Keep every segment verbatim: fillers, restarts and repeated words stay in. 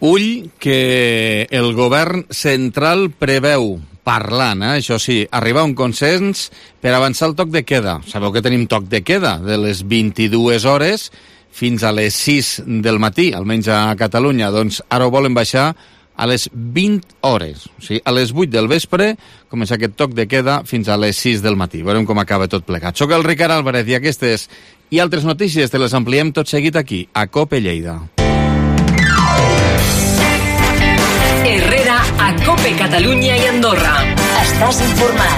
Ull, que el govern central preveu, parlant, eh, això sí, arribar a un consens per avançar el toc de queda. Sabeu que tenim toc de queda de les vint-i-dues hores fins a les sis del matí, almenys a Catalunya. Doncs ara ho volen baixar a les vint hores. O sigui, a les vuit del vespre comença aquest toc de queda fins a les sis del matí. Veurem com acaba tot plegat. Soc el Ricard Álvarez i aquestes i altres notícies te les ampliem tot seguit aquí, a COPE Lleida. Herrera a COPE Catalunya i Andorra. Estàs informat.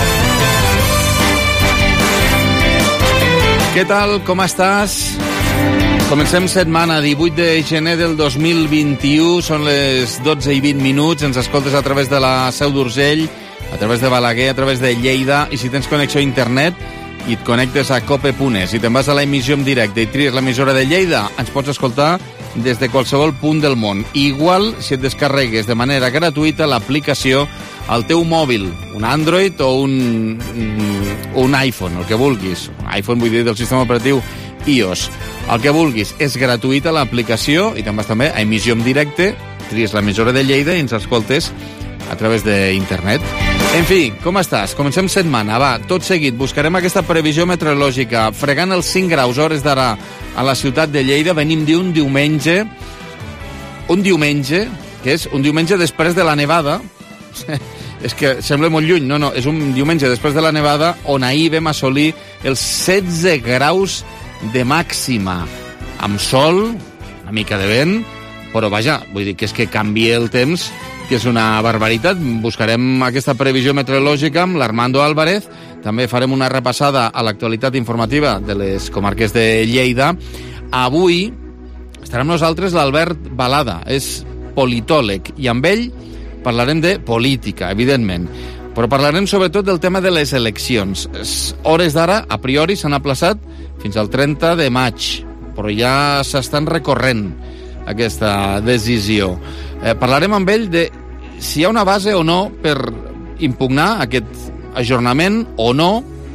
Què tal? Com estàs? Comencem setmana, divuit de gener del dos mil vint-i-u, són les dotze i vint minuts, ens escoltes a través de la Seu d'Urgell, a través de Balaguer, a través de Lleida, i si tens connexió a internet i et connectes a cope punt es, si te'n vas a l'emissió en directe i tries l'emissora de Lleida, ens pots escoltar des de qualsevol punt del món. Igual si et descarregues de manera gratuïta l'aplicació al teu mòbil, un Android o un, un iPhone, el que vulguis. iPhone vull dir del sistema operatiu iOS. El que vulguis, és gratuïta l'aplicació i te'n vas també a emissió en directe, tries l'emissora de Lleida i ens escoltes a través d'internet. En fi, com estàs? Comencem setmana, va, tot seguit. Buscarem aquesta previsió meteorològica. Fregant els cinc graus hores d'ara a la ciutat de Lleida, venim d'un diumenge, un diumenge, que és un diumenge després de la nevada. És que sembla molt lluny, no, no, és un diumenge després de la nevada on ahir vam assolir els setze graus de màxima, amb sol, una mica de vent, però vaja, vull dir que és que canvia el temps, que és una barbaritat. Buscarem aquesta previsió meteorològica amb l'Armando Álvarez, també farem una repassada a l'actualitat informativa de les comarques de Lleida. Avui estarà amb nosaltres l'Albert Balada, és politòleg, i amb ell parlarem de política, evidentment, però parlarem sobretot del tema de les eleccions. Hores d'ara, a priori, s'han aplaçat fins al trenta de maig, però ja s'estan recorrent aquesta decisió. Eh, parlarem amb ell de si hi ha una base o no per impugnar aquest ajornament o no,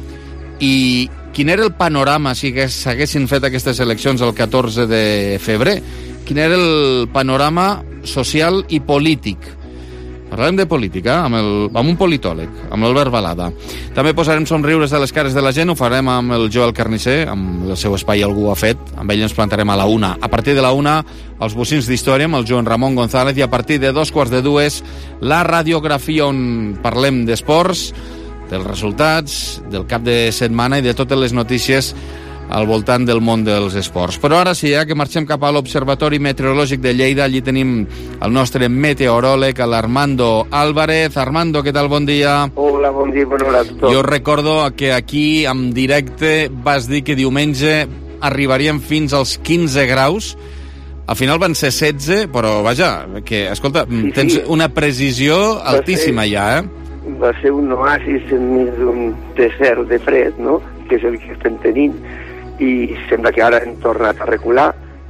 i quin era el panorama si s'haguessin fet aquestes eleccions el catorze de febrer. Quin era el panorama social i polític. Parlarem de política amb, el, amb un politòleg, amb l'Albert Balada. També posarem somriures a les cares de la gent, ho farem amb el Joel Carnisser, amb el seu espai Algú ho ha fet. Amb ell ens plantarem a la una. A partir de la una, els bocins d'història amb el Joan Ramon González, i a partir de dos quarts de dues, la radiografia on parlem d'esports, dels resultats, del cap de setmana i de totes les notícies al voltant del món dels esports. Però ara sí, eh, que marxem cap a l'Observatori Meteorològic de Lleida. Allí tenim el nostre meteoròleg, l'Armando Álvarez. Armando, què tal? Bon dia. Hola, bon dia, bon hora a tothom. Jo recordo que aquí, en directe, vas dir que diumenge arribaríem fins als quinze graus. Al final van ser setze, però vaja, que, escolta, sí, tens sí. una precisió altíssima ser, ja, eh? Va ser un oasis enmig d'un desert de fred, no?, que és el que estem tenint, i sembla que ara hem tornat a recular,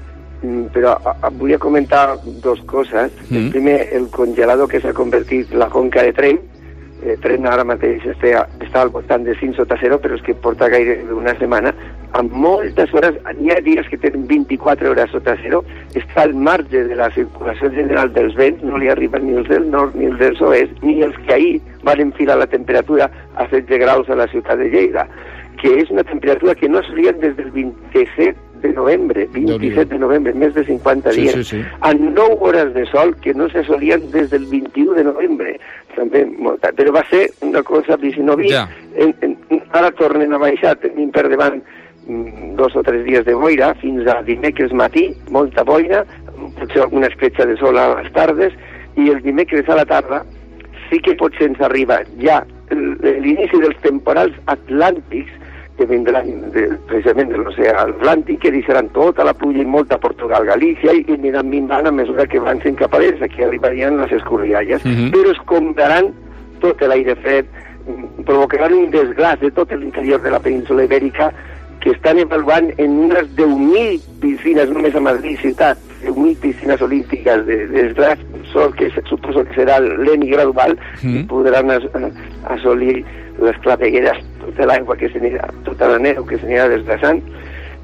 però volia comentar dues coses. Mm. El primer, el congelador que s'ha convertit la conca de Tremp. Eh, Tremp ara mateix està, està al voltant de cinc sota zero, però és que porta gairebé una setmana amb moltes hores, hi ha dies que tenen vint-i-quatre hores sota zero, està al marge de la circulació general dels vents, no li arriben ni els del nord ni els dels oest, ni els que ahir van enfilar la temperatura a setze graus a la ciutat de Lleida, que és una temperatura que no assolien des del vint-i-set de novembre, vint-i-set de novembre, més de cinquanta dies, sí, sí, sí. a nou hores de sol que no s'assolien des del vint-i-u de novembre. També molta, però va ser una cosa vicinòvia. Ja. En, en, ara tornen a baixar, tenim per davant mm, dos o tres dies de boira, fins a dimecres matí, molta boira, potser alguna escletxa de sol a les tardes, i el dimecres a la tarda sí que potser ens arriba ja l'inici dels temporals atlàntics, que vindran de, precisament de l'oceà Atlàntic, que deixaran tota la pluja i molta a Portugal, Galícia, i, i aniran minvant a mesura que avancen cap a l'est, aquí arribarien les escorrialles, mm-hmm. però es comptaran tot l'aire fred, provocaran un desglàs de tot l'interior de la península ibèrica, que estan evaluant en unes deu mil piscines només a Madrid ciutat, deu mil piscines olímpiques de desglàs, sol que suposo que serà lent i gradual, mm. i podran as, assolir les clavegueres, tota l'aigua que s'anirà, tota la neu que s'anirà desglaçant,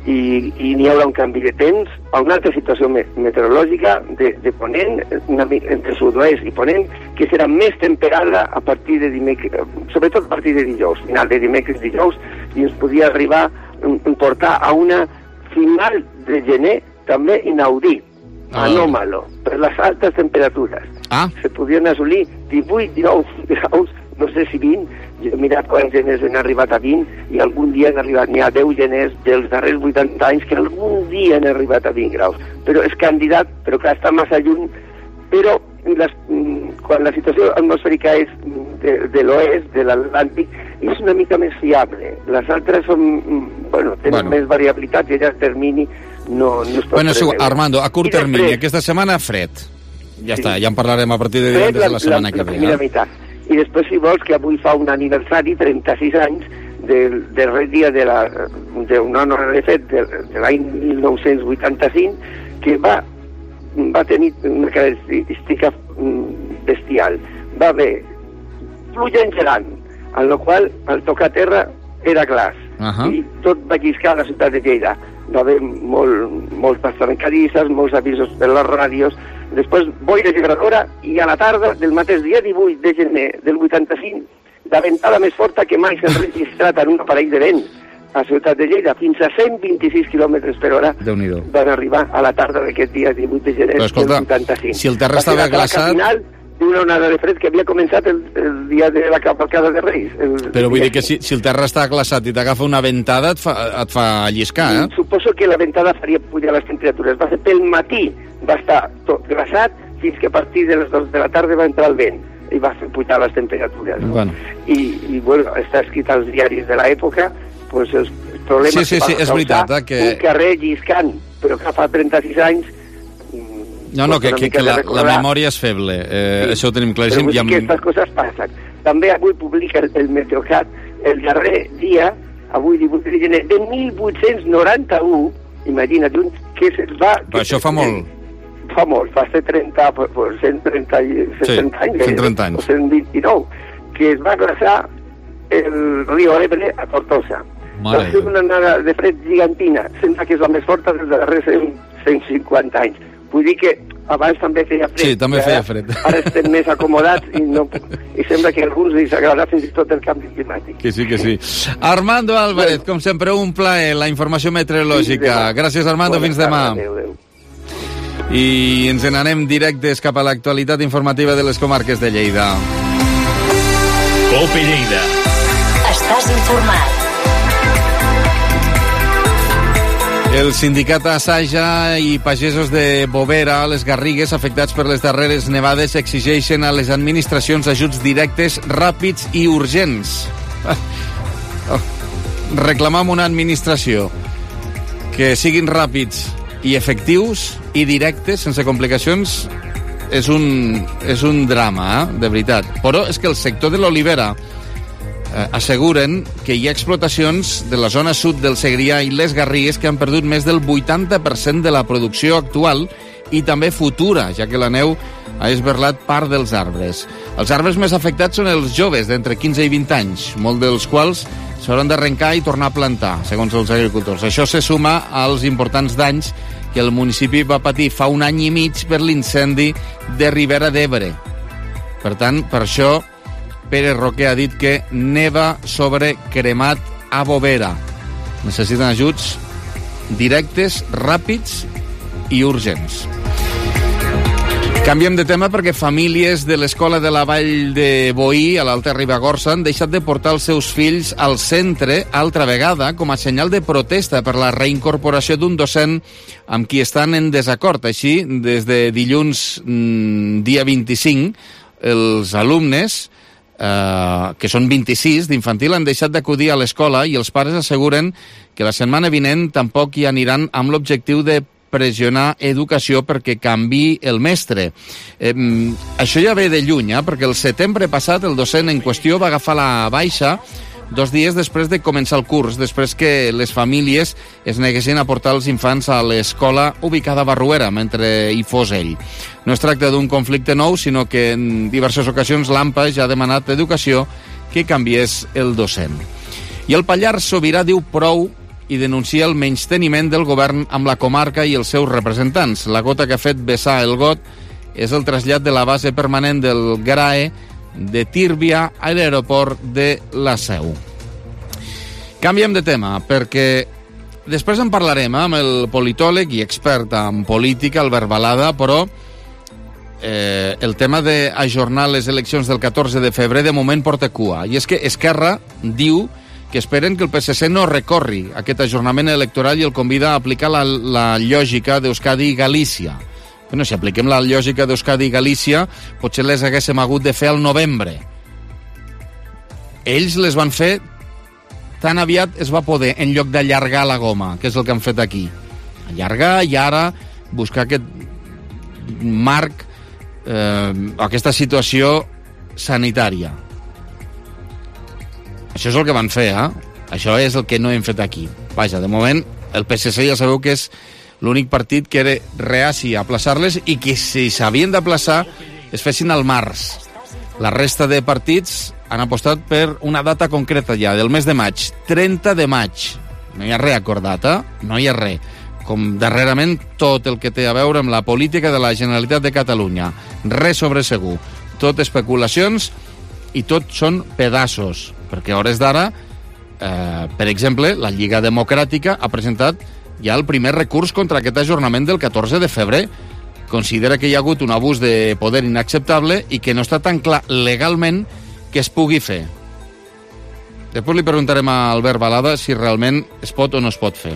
i, i n'hi haurà un canvi de temps, a una altra situació me meteorològica de, de ponent, una, entre sud-oest i ponent, que serà més temperada a partir de dimecres, sobretot a partir de dijous, final de dimecres dijous, i ens podria arribar a portar a una final de gener també inaudit, ah. anòmalo, per les altes temperatures. Ah. Se podien assolir divuit dinou graus, no sé si vint, jo he mirat quants geners han arribat a vint, i algun dia han arribat, n'hi ha deu geners dels darrers vuitanta anys que algun dia han arribat a vint graus. Però és candidat, però que està massa lluny, però les, quan la situació atmosfèrica és de, de l'oest, de l'Atlàntic, és una mica més fiable. Les altres són, bueno, tenen bueno. més variabilitat i a llarg termini no, no es pot bueno, preveure. Armando, a curt termini, aquesta setmana fred. Ja sí. està, ja en parlarem a partir de divendres de la setmana la, que ve. La primera meitat. I després, si vols, que avui fa un aniversari, trenta-sis anys, del darrer dia de la, d'un honor de fet, de, de l'any mil nou-cents vuitanta-cinc, que va, va tenir una característica bestial. Va haver pluja engelant, en la qual el tocar terra era glaç, uh -huh. i tot va lliscar a la ciutat de Lleida. Va haver molt, moltes trencadisses, molts avisos per les ràdios, després boira vibradora, i a la tarda del mateix dia divuit de gener del vuitanta-cinc, la ventada més forta que mai s'ha registrat en un aparell de vent a Ciutat de Lleida, fins a cent vint-i-sis quilòmetres per hora van arribar a la tarda d'aquest dia divuit de gener escolta, del vuitanta-cinc. Si el terra estava glaçat... d'una onada de fred que havia començat el, el dia de la cavalcada de Reis. El, Però vull dir que si, si el terra està glaçat i t'agafa una ventada et fa, et fa lliscar, eh? Suposo que la ventada faria pujar les temperatures. Va ser pel matí, va estar tot glaçat, fins que a partir de les dues de la tarda va entrar el vent i va fer pujar les temperatures. No? Bueno. I, I, bueno, està escrit als diaris de l'època, pues, els problemes sí, sí, que sí, va és veritat, eh, que... un carrer lliscant, però que fa trenta-sis anys. No, no, que, que, que la, la memòria és feble, eh, sí. Això ho tenim claríssim. Però vull dir que aquestes coses passen. També avui publica el, el Meteocat el darrer dia, avui divuit de gener, de mil vuit-cents noranta-u, imagina't, que se'ls va... Però això fa molt. Fa molt, fa trenta, cent trenta, cent trenta anys, cent trenta anys. o cent vint-i-nou, que es va glaçar el riu Ebre a Tortosa. Va ser una onada de fred gigantina, sembla que és la més forta dels darrers cent cinquanta anys. Vull dir que abans també feia fred. Sí, també feia fred. Ara estem més acomodats i, no, i sembla que a alguns els agrada fins i tot el canvi climàtic. Que sí, que sí. Armando Álvarez, com sempre, un plaer, la informació meteorològica. Sí, gràcies, Armando, bona fins demà. Adéu, adéu. I ens n'anem directes cap a l'actualitat informativa de les comarques de Lleida. Cope Lleida. Estàs informat. El sindicat Asaja i pagesos de Bovera, les Garrigues, afectats per les darreres nevades, exigeixen a les administracions ajuts directes, ràpids i urgents. Reclamam una administració que siguin ràpids i efectius i directes, sense complicacions, és un, és un drama, eh? De veritat. Però és que el sector de l'olivera eh, asseguren que hi ha explotacions de la zona sud del Segrià i les Garrigues que han perdut més del vuitanta per cent de la producció actual i també futura, ja que la neu ha esberlat part dels arbres. Els arbres més afectats són els joves d'entre quinze i vint anys, molts dels quals s'hauran d'arrencar i tornar a plantar, segons els agricultors. Això se suma als importants danys que el municipi va patir fa un any i mig per l'incendi de Ribera d'Ebre. Per tant, per això, Pere Roque ha dit que neva sobre cremat a Bovera. Necessiten ajuts directes, ràpids i urgents. Canviem de tema perquè famílies de l'escola de la Vall de Boí, a l'Alta Ribagorça, han deixat de portar els seus fills al centre altra vegada com a senyal de protesta per la reincorporació d'un docent amb qui estan en desacord. Així, des de dilluns dia vint-i-cinc, els alumnes, eh, que són vint-i-sis d'infantil, han deixat d'acudir a l'escola i els pares asseguren que la setmana vinent tampoc hi aniran amb l'objectiu de pressionar educació perquè canvi el mestre. Eh, això ja ve de lluny, eh, perquè el setembre passat el docent en qüestió va agafar la baixa dos dies després de començar el curs, després que les famílies es neguessin a portar els infants a l'escola ubicada a Barruera, mentre hi fos ell. No es tracta d'un conflicte nou, sinó que en diverses ocasions l'AMPA ja ha demanat a Educació que canviés el docent. I el Pallars Sobirà diu prou i denuncia el menysteniment del govern amb la comarca i els seus representants. La gota que ha fet vessar el got és el trasllat de la base permanent del GRAE de Tírvia a l'aeroport de la Seu. Canviem de tema, perquè després en parlarem eh, amb el politòleg i expert en política, Albert Balada, però eh, el tema d'ajornar les eleccions del catorze de febrer de moment porta cua. I és que Esquerra diu que esperen que el P S C no recorri aquest ajornament electoral i el convida a aplicar la, la lògica d'Euskadi i Galícia. Bueno, si apliquem la lògica d'Euskadi i Galícia, potser les haguéssim hagut de fer al novembre. Ells les van fer tan aviat es va poder, en lloc d'allargar la goma, que és el que han fet aquí. Allargar i ara buscar aquest marc, eh, aquesta situació sanitària. Això és el que van fer, eh? Això és el que no hem fet aquí. Vaja, de moment, el P S C ja sabeu que és l'únic partit que era reaci a aplaçar-les i que si s'havien d'aplaçar es fessin al març. La resta de partits han apostat per una data concreta ja, del mes de maig, trenta de maig. No hi ha res acordat, eh? No hi ha res. Com darrerament tot el que té a veure amb la política de la Generalitat de Catalunya. Res sobre segur. Tot especulacions i tot són pedaços. Perquè a hores d'ara, eh, per exemple, la Lliga Democràtica ha presentat ja el primer recurs contra aquest ajornament del catorze de febrer. Considera que hi ha hagut un abús de poder inacceptable i que no està tan clar legalment que es pugui fer. Després li preguntarem a Albert Balada si realment es pot o no es pot fer.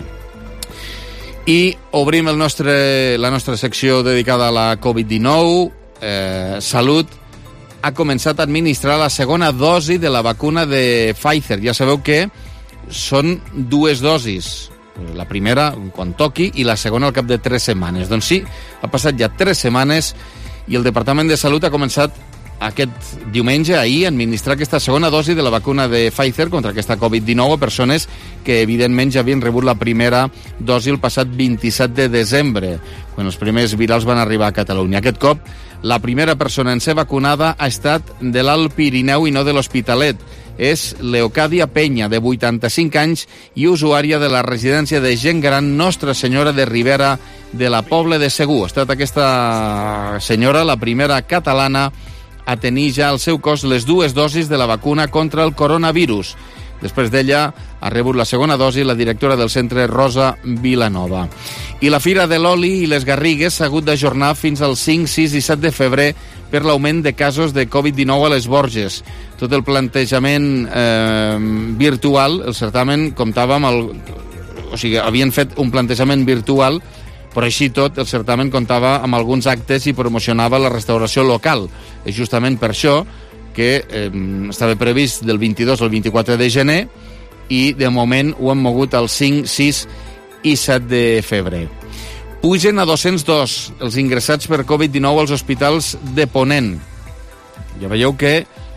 I obrim el nostre, la nostra secció dedicada a la covid dinou. Eh, Salut ha començat a administrar la segona dosi de la vacuna de Pfizer. Ja sabeu que són dues dosis. La primera quan toqui i la segona al cap de tres setmanes. Doncs sí, ha passat ja tres setmanes i el Departament de Salut ha començat aquest diumenge, ahir, a administrar aquesta segona dosi de la vacuna de Pfizer contra aquesta covid dinou a persones que evidentment ja havien rebut la primera dosi el passat vint-i-set de desembre, quan els primers virals van arribar a Catalunya. Aquest cop, la primera persona en ser vacunada ha estat de l'Alt Pirineu i no de l'Hospitalet. És Leocàdia Penya, de vuitanta-cinc anys i usuària de la residència de gent gran Nostra Senyora de Ribera de la Pobla de Segur. Ha estat aquesta senyora la primera catalana a tenir ja al seu cos les dues dosis de la vacuna contra el coronavirus. Després d'ella ha rebut la segona dosi la directora del centre, Rosa Vilanova. I la Fira de l'Oli i les Garrigues s'ha hagut d'ajornar fins al cinc, sis i set de febrer per l'augment de casos de covid dinou a les Borges. Tot el plantejament eh, virtual, el certamen comptava amb el... O sigui, havien fet un plantejament virtual, però així tot el certamen comptava amb alguns actes i promocionava la restauració local. És justament per això que eh, estava previst del vint-i-dos al vint-i-quatre de gener i de moment ho hem mogut al cinc, sis i set de febrer. Pugen a dos-cents dos els ingressats per covid dinou als hospitals de Ponent. Ja veieu que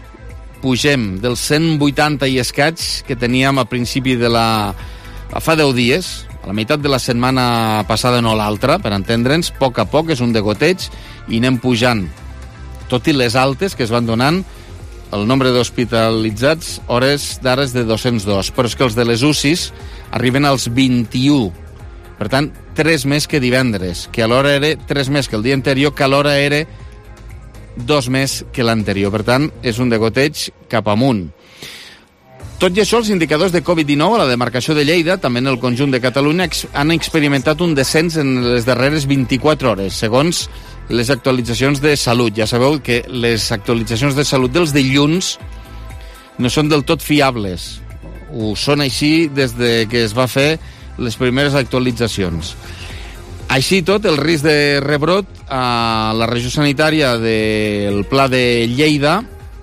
pugem dels cent vuitanta i escaig que teníem a principi de la... fa deu dies, a la meitat de la setmana passada, no l'altra, per entendre'ns, a poc a poc, és un degoteig, i anem pujant. Tot i les altes que es van donant, el nombre d'hospitalitzats hores d'ara és de dos-cents dos, però és que els de les U C Is arriben als vint-i-u. Per tant, tres més que divendres, que alhora era tres més que el dia anterior, que alhora era dos més que l'anterior. Per tant, és un degoteig cap amunt. Tot i això, els indicadors de covid dinou a la demarcació de Lleida, també en el conjunt de Catalunya, han experimentat un descens en les darreres vint-i-quatre hores, segons les actualitzacions de Salut. Ja sabeu que les actualitzacions de Salut dels dilluns no són del tot fiables. Ho són així des de que es va fer les primeres actualitzacions. Així tot, el risc de rebrot a la regió sanitària del Pla de Lleida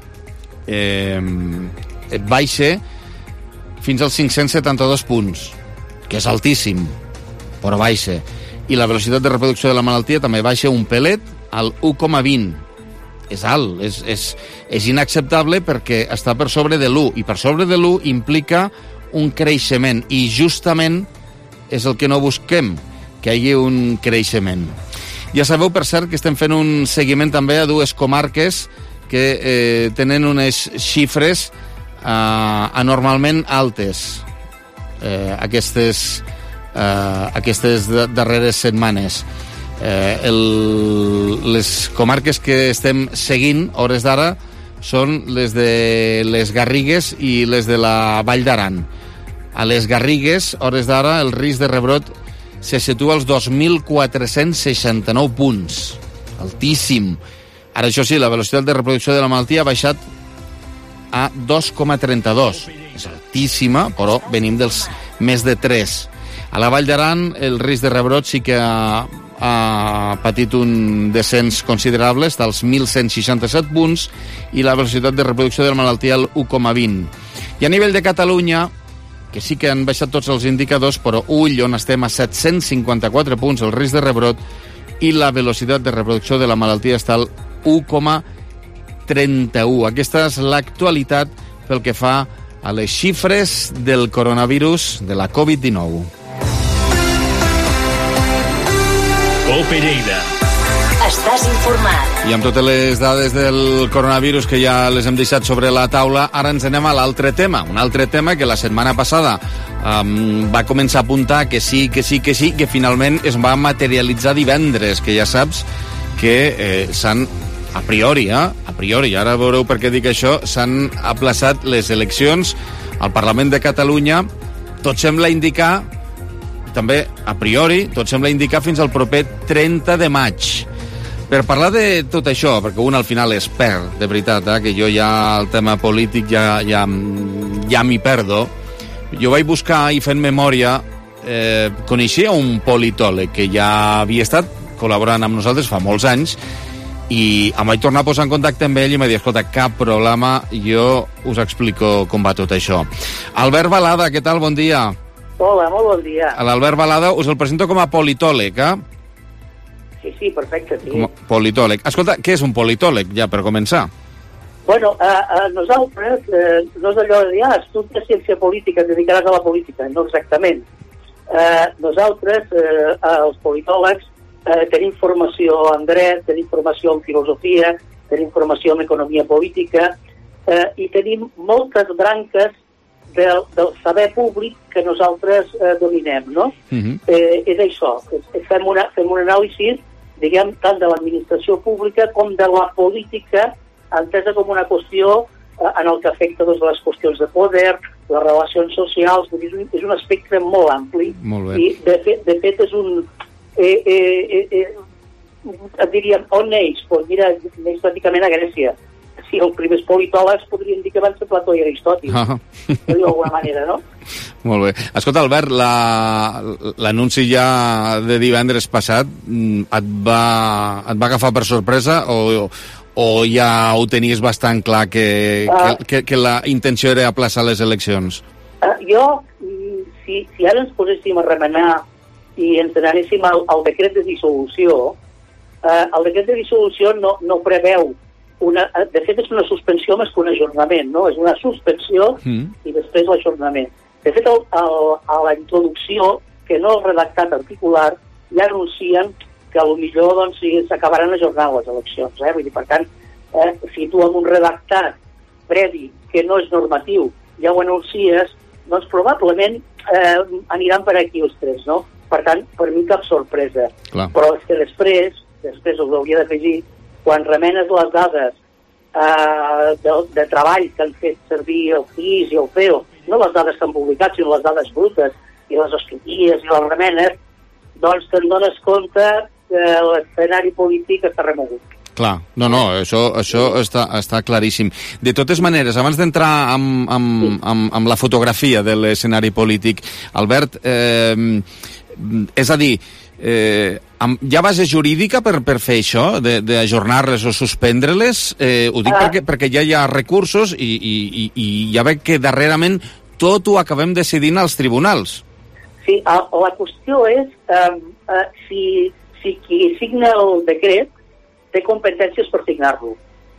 eh, baixa fins als cinc-cents setanta-dos punts, que és altíssim, però baixa. I la velocitat de reproducció de la malaltia també baixa un pelet al u coma vint. És alt, és, és, és inacceptable perquè està per sobre de l'u, i per sobre de l'u implica un creixement, i justament és el que no busquem, que hi hagi un creixement. Ja sabeu, per cert, que estem fent un seguiment també a dues comarques que eh, tenen unes xifres eh, anormalment altes. eh, aquestes, eh, aquestes darreres setmanes. Eh, el, les comarques que estem seguint, hores d'ara, són les de les Garrigues i les de la Vall d'Aran. A les Garrigues, hores d'ara, el risc de rebrot se situa als dos mil quatre-cents seixanta-nou punts. Altíssim. Ara, això sí, la velocitat de reproducció de la malaltia ha baixat a dos coma trenta-dos. És altíssima, però venim dels més de tres. A la Vall d'Aran, el risc de rebrot sí que ha, ha patit un descens considerable, està als mil cent seixanta-set punts, i la velocitat de reproducció de la malaltia al u coma vint. I a nivell de Catalunya, que sí que han baixat tots els indicadors, però ull, on estem a set-cents cinquanta-quatre punts el risc de rebrot, i la velocitat de reproducció de la malaltia està al u coma trenta-u. Aquesta és l'actualitat pel que fa a les xifres del coronavirus de la covid dinou. Cope Lleida. Estàs informat. I amb totes les dades del coronavirus que ja les hem deixat sobre la taula, ara ens anem a l'altre tema. Un altre tema que la setmana passada um, va començar a apuntar que sí, que sí, que sí, que finalment es va materialitzar divendres, que ja saps que eh, s'han, a priori, eh, a priori, ara veureu per què dic això, s'han aplaçat les eleccions al Parlament de Catalunya. Tot sembla indicar, també a priori, tot sembla indicar fins al proper trenta de maig. Per parlar de tot això, perquè un al final es perd, de veritat, eh, que jo ja el tema polític ja, ja, ja m'hi perdo, jo vaig buscar i fent memòria, eh, coneixia un politòleg que ja havia estat col·laborant amb nosaltres fa molts anys, i em vaig tornar a posar en contacte amb ell i em va dir, escolta, cap problema, jo us explico com va tot això. Albert Balada, què tal? Bon dia. Hola, molt bon dia. L'Albert Balada us el presento com a politòleg, eh? Sí, sí, perfecte, sí. Com a politòleg. Escolta, què és un politòleg, ja, per començar? Bueno, a, a nosaltres, eh, no és allò de dir, ah, estudies ciència política, et dedicaràs a la política. No exactament. Eh, nosaltres, eh, els politòlegs, eh, tenim formació en dret, tenim formació en filosofia, tenim formació en economia política, eh, i tenim moltes branques del, del saber públic que nosaltres eh, dominem, no? Uh-huh. Eh, és això, fem, una, fem un anàlisi, diguem, tant de l'administració pública com de la política, entesa com una qüestió eh, en el que afecta doncs, les qüestions de poder, les relacions socials, és un, és un espectre molt ampli. Molt bé. I de fet, de fet és un... Eh, eh, eh, eh, diríem, on neix? Pues mira, neix pràcticament a Grècia. Si els primers politòlegs podrien dir que van ser Plató i Aristòtil, ah. d'alguna manera, no? Molt bé. Escolta, Albert, la, l'anunci ja de divendres passat et va, et va agafar per sorpresa o, o ja ho tenies bastant clar que, uh, que, que, que la intenció era aplaçar les eleccions? Uh, jo, si, si ara ens poséssim a remenar i ens anéssim al, al decret de dissolució, eh, el decret de dissolució no, no preveu una... De fet, és una suspensió més que un ajornament, no? És una suspensió mm. i després l'ajornament. De fet, el, el, a la introducció, que no el redactat articular, ja anuncien que potser doncs, s'acabaran ajornant les eleccions. Eh? Vull dir, per tant, eh, si tu amb un redactat previ que no és normatiu ja ho anuncies, doncs probablement eh, aniran per aquí els tres, no? Per tant, per mi cap sorpresa. Clar. Però és que després, després us hauria d'afegir, quan remenes les dades eh, de, de treball que han fet servir el C I S i el C E O, no les dades que han publicat, sinó les dades brutes, i les estudies i les remenes, doncs te'n dones compte que l'escenari polític està remogut. Clar, no, no, això, això està, està claríssim. De totes maneres, abans d'entrar amb, amb, sí. amb, amb la fotografia de l'escenari polític, Albert, eh, és a dir, eh, amb, hi ha base jurídica per, per fer això, d'ajornar-les o suspendre-les? Eh, ho dic ah. perquè, perquè ja hi ha recursos i, i, i, i ja veig que darrerament tot ho acabem decidint als tribunals. Sí, la qüestió és eh, eh, si, si qui signa el decret té competències per signar-lo.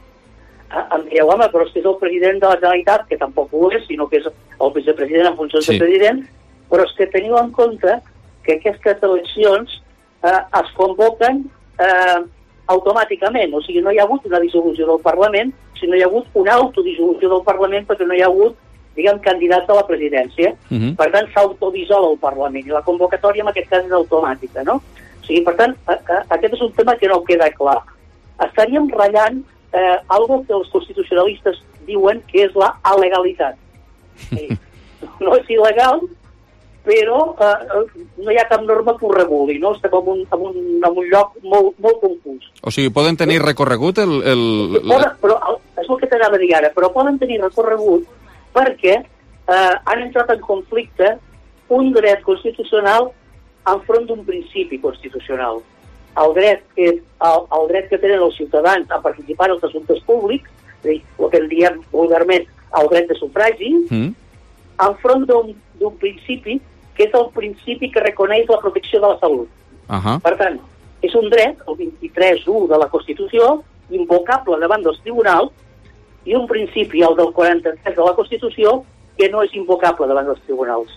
Em direu, home, però és que és el president de la Generalitat, que tampoc ho és, sinó que és el vicepresident en funcions sí. de president, però és que teniu en compte que aquestes eleccions eh, es convoquen eh, automàticament, o sigui, no hi ha hagut una dissolució del Parlament, sinó hi ha hagut una autodissolució del Parlament perquè no hi ha hagut diguem, candidat a la presidència. Uh-huh. Per tant, s'autodissol el Parlament, i la convocatòria en aquest cas és automàtica, no? O sigui, per tant, a, a, aquest és un tema que no queda clar. Estaríem ratllant eh, algo que els constitucionalistes diuen que és la alegalitat. Sí. No és il·legal, però eh, no hi ha cap norma que ho reguli, no? Estem en un, en un, en un lloc molt, molt confús. O sigui, poden tenir recorregut el... el... Poden, però, és el que t'anava a dir ara, però poden tenir recorregut perquè eh, han entrat en conflicte un dret constitucional enfront d'un principi constitucional. El dret, que, el, el dret que tenen els ciutadans a participar en els assumptes públics, és a dir, el que en diem vulgarment el dret de sufragi, mm. enfront d'un principi que és el principi que reconeix la protecció de la salut. Uh-huh. Per tant, és un dret, el vint-i-tres u de la Constitució, invocable davant dels tribunals, i un principi, el del quaranta-tres de la Constitució, que no és invocable davant dels tribunals.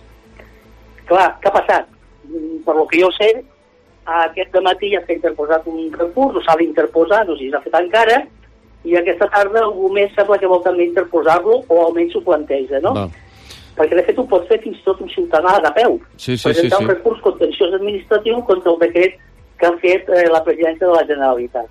Clar, què ha passat? Per lo que jo sé, aquest dematí ja s'ha interposat un recurs, o s'ha d'interposar, no sé si s'ha fet encara, i aquesta tarda algú més sembla que vol també interposar-lo, o almenys s'ho planteja, no? Va. Perquè, de fet, ho pot fer fins i tot un ciutadà de peu. Sí, sí, presentar sí, sí. un recurs contenciós administratiu contra el decret que ha fet eh, la presidència de la Generalitat.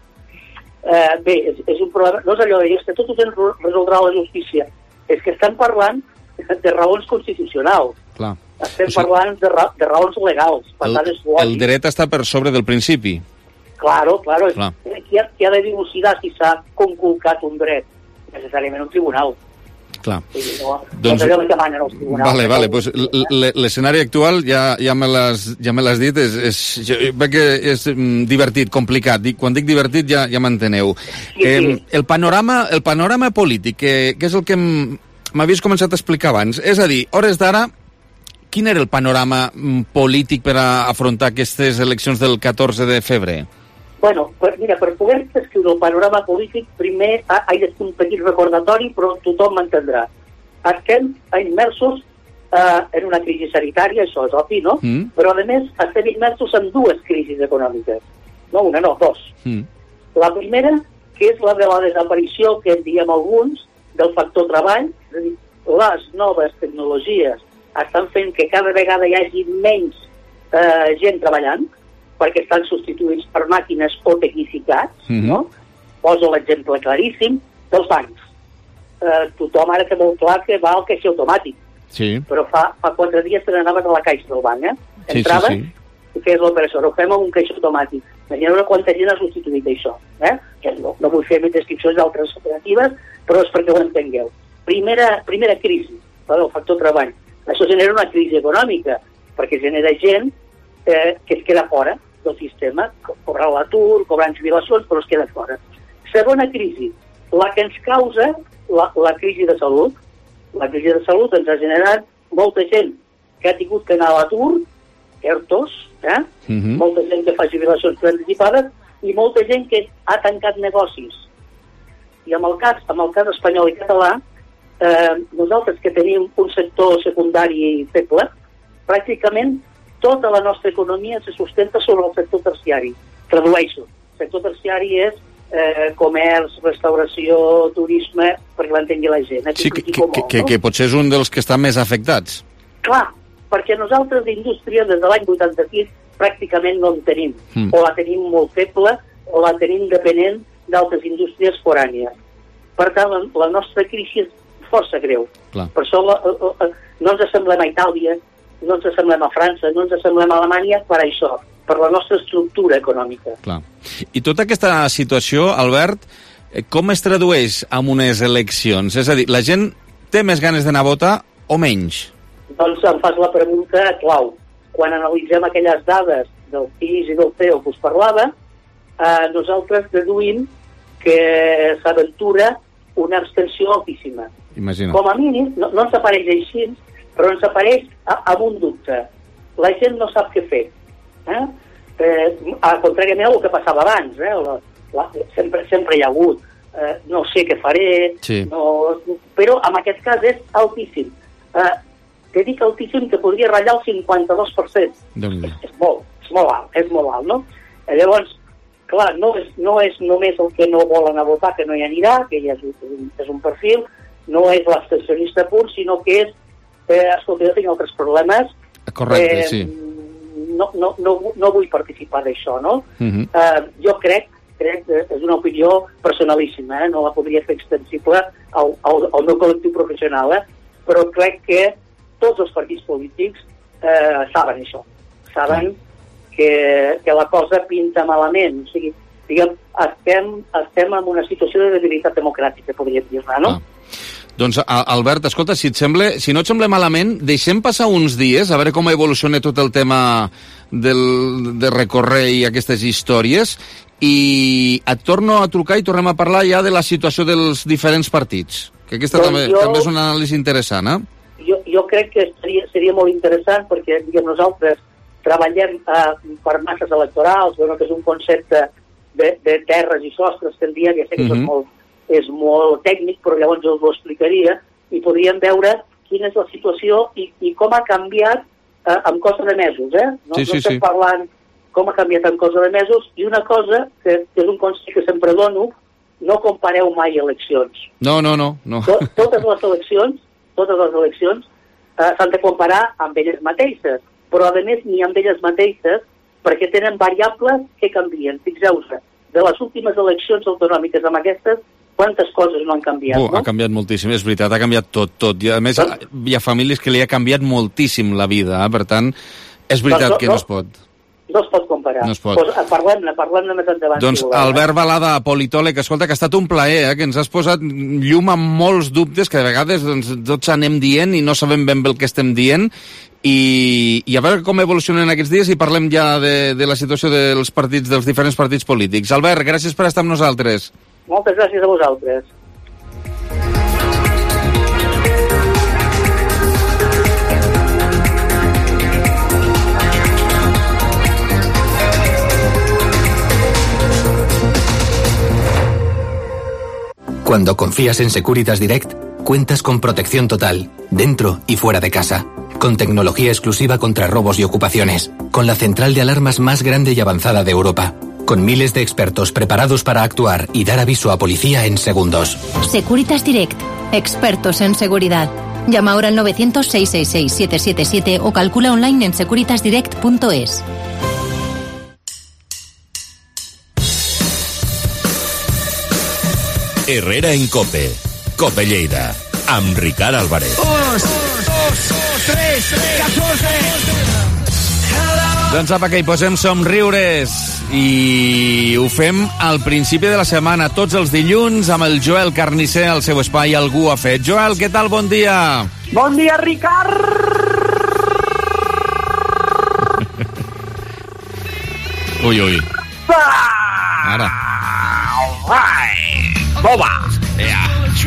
Eh, bé, és, és un problema, no és allò de dir que tot ho resoldrà la justícia, és que estem parlant de raons constitucionals. Clar. Estem o sigui, parlant de, ra de raons legals. Per el, tant, és lògic. El dret està per sobre del principi. Claro, claro. Clar. Qui ha, qui ha de dilucidar si s'ha conculcat un dret? Necessàriament un tribunal. Clar. Sí, no, doncs, no que demanen els tribunals. Vale, vale, pues l'escenari actual ja, ja me l'has ja me l'has dit, és, és, jo veig que és divertit, complicat. Quan dic divertit ja, ja m'enteneu. Sí, sí. Eh, el, panorama, el panorama polític, que, que és el que m'havies començat a explicar abans, és a dir, hores d'ara, quin era el panorama polític per a afrontar aquestes eleccions del catorze de febrer? Bueno, per, mira, per poder descriure el panorama polític, primer ha, ha de fer un petit recordatori, però tothom m'entendrà. Estem immersos eh, en una crisi sanitària, això és obvi, no? Mm. Però, a més, estem immersos en dues crisis econòmiques. No una, no, dos. Mm. La primera, que és la de la desaparició, que en diem alguns, del factor treball, és a dir, les noves tecnologies estan fent que cada vegada hi hagi menys eh, gent treballant, perquè estan substituïts per màquines o tecnificats, mm-hmm. no? Poso l'exemple claríssim dels bancs. Eh, tothom ara té molt clar que va al caixer automàtic, sí. però fa, fa quatre dies te n'anaves a la caixa del banc, eh? Entraves sí, sí, sí. i feies l'operació, ho fem amb un caixer automàtic. Imagineu quanta gent ha substituït això, eh? Que no, no vull fer descripcions d'altres operatives, però és perquè ho entengueu. Primera, primera crisi, el factor treball. Això genera una crisi econòmica, perquè genera gent eh, que es queda fora del sistema, cobrant l'atur, cobrant jubilacions, però es queda fora. Segona crisi, la que ens causa la, la crisi de salut. La crisi de salut ens ha generat molta gent que ha tingut que anar a l'atur, ERTOs, eh? Mm-hmm. Molta gent que fa jubilacions anticipades i molta gent que ha tancat negocis. I en el cas, en el cas espanyol i català, eh, nosaltres que tenim un sector secundari feble, pràcticament tota la nostra economia se sustenta sobre el sector terciari. Tradueixo. El sector terciari és eh, comerç, restauració, turisme, perquè l'entengui la gent. Sí, que, que, molt, que, no? que potser és un dels que estan més afectats. Clar, perquè nosaltres d'indústria des de l'any vuitanta-sis pràcticament no en tenim. Mm. O la tenim molt feble, o la tenim depenent d'altres indústries forànies. Per tant, la, la nostra crisi és força greu. Clar. Per això la, la, la, no ens assemblem a Itàlia, no ens assemblem a França, no ens assemblem a Alemanya per això, per la nostra estructura econòmica. Clar. I tota aquesta situació, Albert, com es tradueix en unes eleccions? És a dir, la gent té més ganes d'anar a votar o menys? Doncs em fas la pregunta clau. Quan analitzem aquelles dades del P I S i del C E O que us parlava, eh, nosaltres deduïm que s'aventura una abstenció altíssima. Imagina. Com a mínim, no, no ens apareix així, però ens apareix amb un dubte. La gent no sap què fer. Eh? Eh, contràriament al que passava abans, eh? la, la, sempre, sempre hi ha hagut. Eh, no sé què faré, sí. no, però en aquest cas és altíssim. Eh, te dic altíssim que podria ratllar el cinquanta-dos per cent. És, és molt, és molt alt, és molt alt, no? Eh, llavors, clar, no és, no és només el que no volen a votar, que no hi anirà, que ja és un, és un perfil, no és l'abstencionista pur, sinó que és, eh, escolta, jo tinc altres problemes. Correcte, eh, sí. No, no, no, no vull participar d'això, no? Uh-huh. Eh, jo crec, crec que és una opinió personalíssima, eh? No la podria fer extensible al, al, al meu col·lectiu professional, eh? Però crec que tots els partits polítics eh, saben això, saben que, que la cosa pinta malament, o sigui, diguem, estem, estem en una situació de debilitat democràtica, podríem dir-ne, no? Ah. Doncs, Albert, escolta, si, et sembla, si no et sembla malament, deixem passar uns dies a veure com evoluciona tot el tema del, de recórrer i aquestes històries, i et torno a trucar i tornem a parlar ja de la situació dels diferents partits, que aquesta doncs també, jo, també és una anàlisi interessant, eh? Jo, jo crec que seria, seria molt interessant perquè, diguem, nosaltres treballem eh, per masses electorals, bueno, que és un concepte de, de terres i sostres, que en dia ja sé que uh-huh. és molt és molt tècnic, però llavors us ho explicaria, i podríem veure quina és la situació i, i com ha canviat eh, en cosa de mesos, eh? No, sí, sí, no estem sí. parlant com ha canviat en cosa de mesos, i una cosa que, que és un consell que sempre dono, no compareu mai eleccions. No, no, no. no. Tot, totes les eleccions, totes les eleccions eh, s'han de comparar amb elles mateixes, però a més ni amb elles mateixes, perquè tenen variables que canvien. Fixeu-vos, de les últimes eleccions autonòmiques amb aquestes, quantes coses no han canviat, uh, no? Ha canviat moltíssim, és veritat, ha canviat tot, tot. I a més, doncs, hi ha famílies que li ha canviat moltíssim la vida, eh? Per tant, és veritat doncs no, que no, no es pot. No es pot comparar. No es pot. Pues, parlem-ne, parlem-ne més endavant. Doncs si Albert Balada, politòleg, escolta, que ha estat un plaer, eh? Que ens has posat llum amb molts dubtes que de vegades doncs, tots anem dient i no sabem ben bé el que estem dient, i, i a veure com evolucionen aquests dies i parlem ja de, de la situació dels partits, dels diferents partits polítics. Albert, gràcies per estar amb nosaltres. Moltes gràcies a vosaltres. Cuando confías en Securitas Direct, cuentas con protección total, dentro y fuera de casa, con tecnología exclusiva contra robos y ocupaciones, con la central de alarmas más grande y avanzada de Europa, con miles de expertos preparados para actuar y dar aviso a policía en segundos. Securitas Direct, expertos en seguridad. Llama ahora al nueve cero cero, seis seis seis, siete siete siete o calcula online en securitas direct punto es. Herrera en Cope. Cope Lleida. Amb Ricard Álvarez. dos, dos, tres, catorze. Doncs apa, que hi posem somriures i ho fem al principi de la setmana, tots els dilluns, amb el Joel Carnisser al seu espai Algú ha fet. Joel, què tal? Bon dia. Bon dia, Ricard. Ui, ui. Ara. Toma. Ja.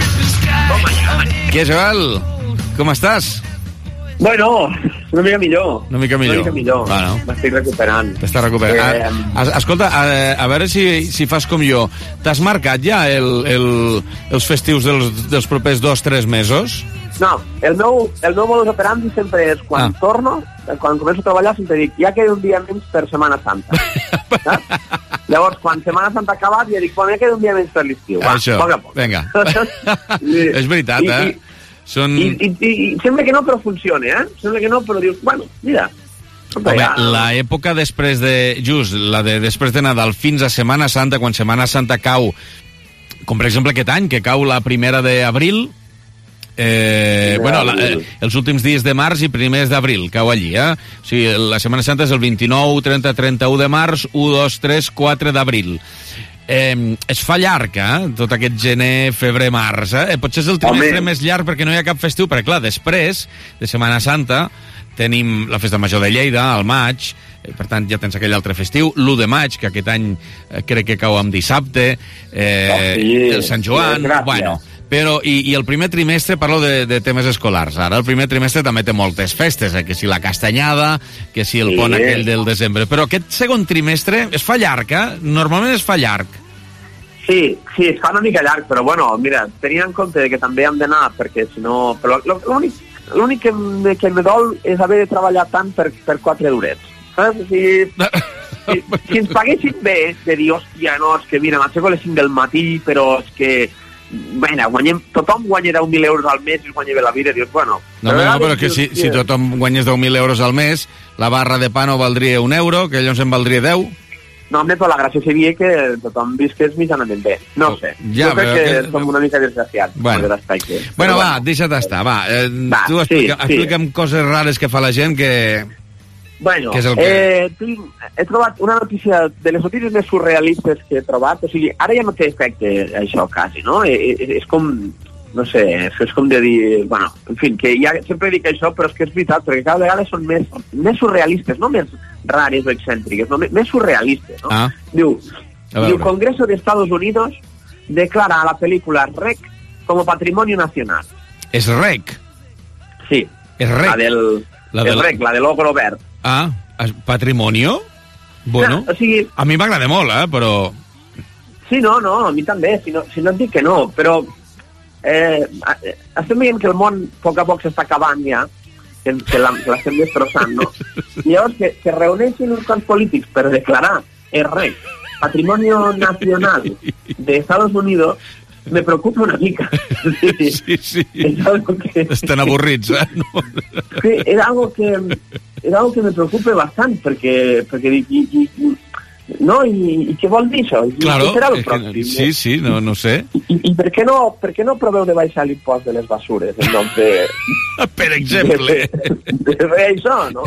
Què, Joel? Com estàs? Bueno, una mica millor. Una mica millor. Una mica millor. Bueno. M'estic recuperant. T'estàs recuperant. Eh, a, escolta, a, a veure si, si fas com jo. T'has marcat ja el, el, els festius dels, dels propers dos, tres mesos? No, el meu, el meu modus operandi sempre és quan ah. torno, quan començo a treballar, sempre dic, ja queda un dia menys per Setmana Santa. Llavors, quan Setmana Santa ha acabat, ja dic, bueno, ja queda un dia menys per l'estiu. Va, Això, poc a poc. Vinga. És veritat, I, eh? I, Són... I, i, i, I sembla que no, però funciona, eh? Sembla que no, però dius, bueno, mira... Home, ja... l'època després de... Just, la de després de Nadal fins a Setmana Santa, quan Setmana Santa cau, com per exemple aquest any, que cau la primera d'abril, eh, bueno, la, eh, els últims dies de març i primers d'abril, cau allí, eh? O sigui, la Setmana Santa és el vint-i-nou, trenta, trenta-u de març, u, dos, tres, quatre d'abril. Eh, es fa llarg, eh? Tot aquest gener, febrer, març, eh? Potser és el trimestre Home. més llarg perquè no hi ha cap festiu, perquè clar, després de Setmana Santa tenim la Festa Major de Lleida, al maig, eh, per tant ja tens aquell altre festiu, l'u de maig, que aquest any eh, crec que cau amb dissabte, eh, oh, sí. el Sant Joan, sí, bueno... Però, i, i el primer trimestre, parlo de, de temes escolars, ara el primer trimestre també té moltes festes, eh? Que si la castanyada, que si el sí. pont aquell del desembre, però aquest segon trimestre es fa llarg, eh? Normalment es fa llarg. Sí, sí, es fa una mica llarg, però bueno, mira, tenint en compte que també hem d'anar, perquè si no... Però l'únic, l'únic que, que me dol és haver de treballar tant per, per quatre durets. Saps? O sigui, si, si ens paguessin bé, de dir, hòstia, no, és que mira, m'aixeco a les cinc del matí, però és que bueno, guanyem, tothom guanya deu mil euros al mes i es guanya bé la vida, dius, bueno... No, no, no, però que si, si tothom guanyés deu mil euros al mes, la barra de pa no valdria un euro, que llavors en valdria deu. No, home, però la gràcia seria que tothom visqués mitjanament bé. No sé. Ja, jo crec que, que som una mica desgraciats. Bueno, bueno, bueno va, deixa't estar, va. Eh, va tu explica, sí, explica'm sí. coses rares que fa la gent que... Bueno, que és el que... eh, tinc, he trobat una notícia de les notícies més surrealistes que he trobat. O sigui, ara ja no té efecte això, quasi, no? És, és com... No sé, és com de dir... Bueno, en fi, que ja sempre dic això, però és que és veritat, perquè cada vegada són més, més surrealistes, no més rares o excèntriques, no, més surrealistes, no? Ah. Diu, diu, Congreso de Estados Unidos declara a la película Rec como patrimonio nacional. És Rec? Sí. És Rec? La del... La del... Rec, la de l'ogro verd. Ah, patrimonio? Bueno, no, o sigui... a mi m'agrada molt, eh, però... Sí, no, no, a mi també, si no, si no et dic que no, però eh, estem veient que el món a poc a poc s'està acabant ja, que, que l'estem destrossant, no? I llavors que, que reuneixin uns quants polítics per declarar el rec, patrimonio nacional de Estados Unidos, me preocupa una mica. Sí, sí, sí. És algo que... Estan avorrits, eh? No. Sí, és algo que, és algo que me preocupa bastant, perquè, perquè dic, i, i, no, i, i què vol dir això? I claro, què serà el pròxim? Que, sí, sí, no, no sé. I, i per, què no, per què no proveu de baixar l'impost de les basures en nom de... Per exemple. De, de, de fer això, no?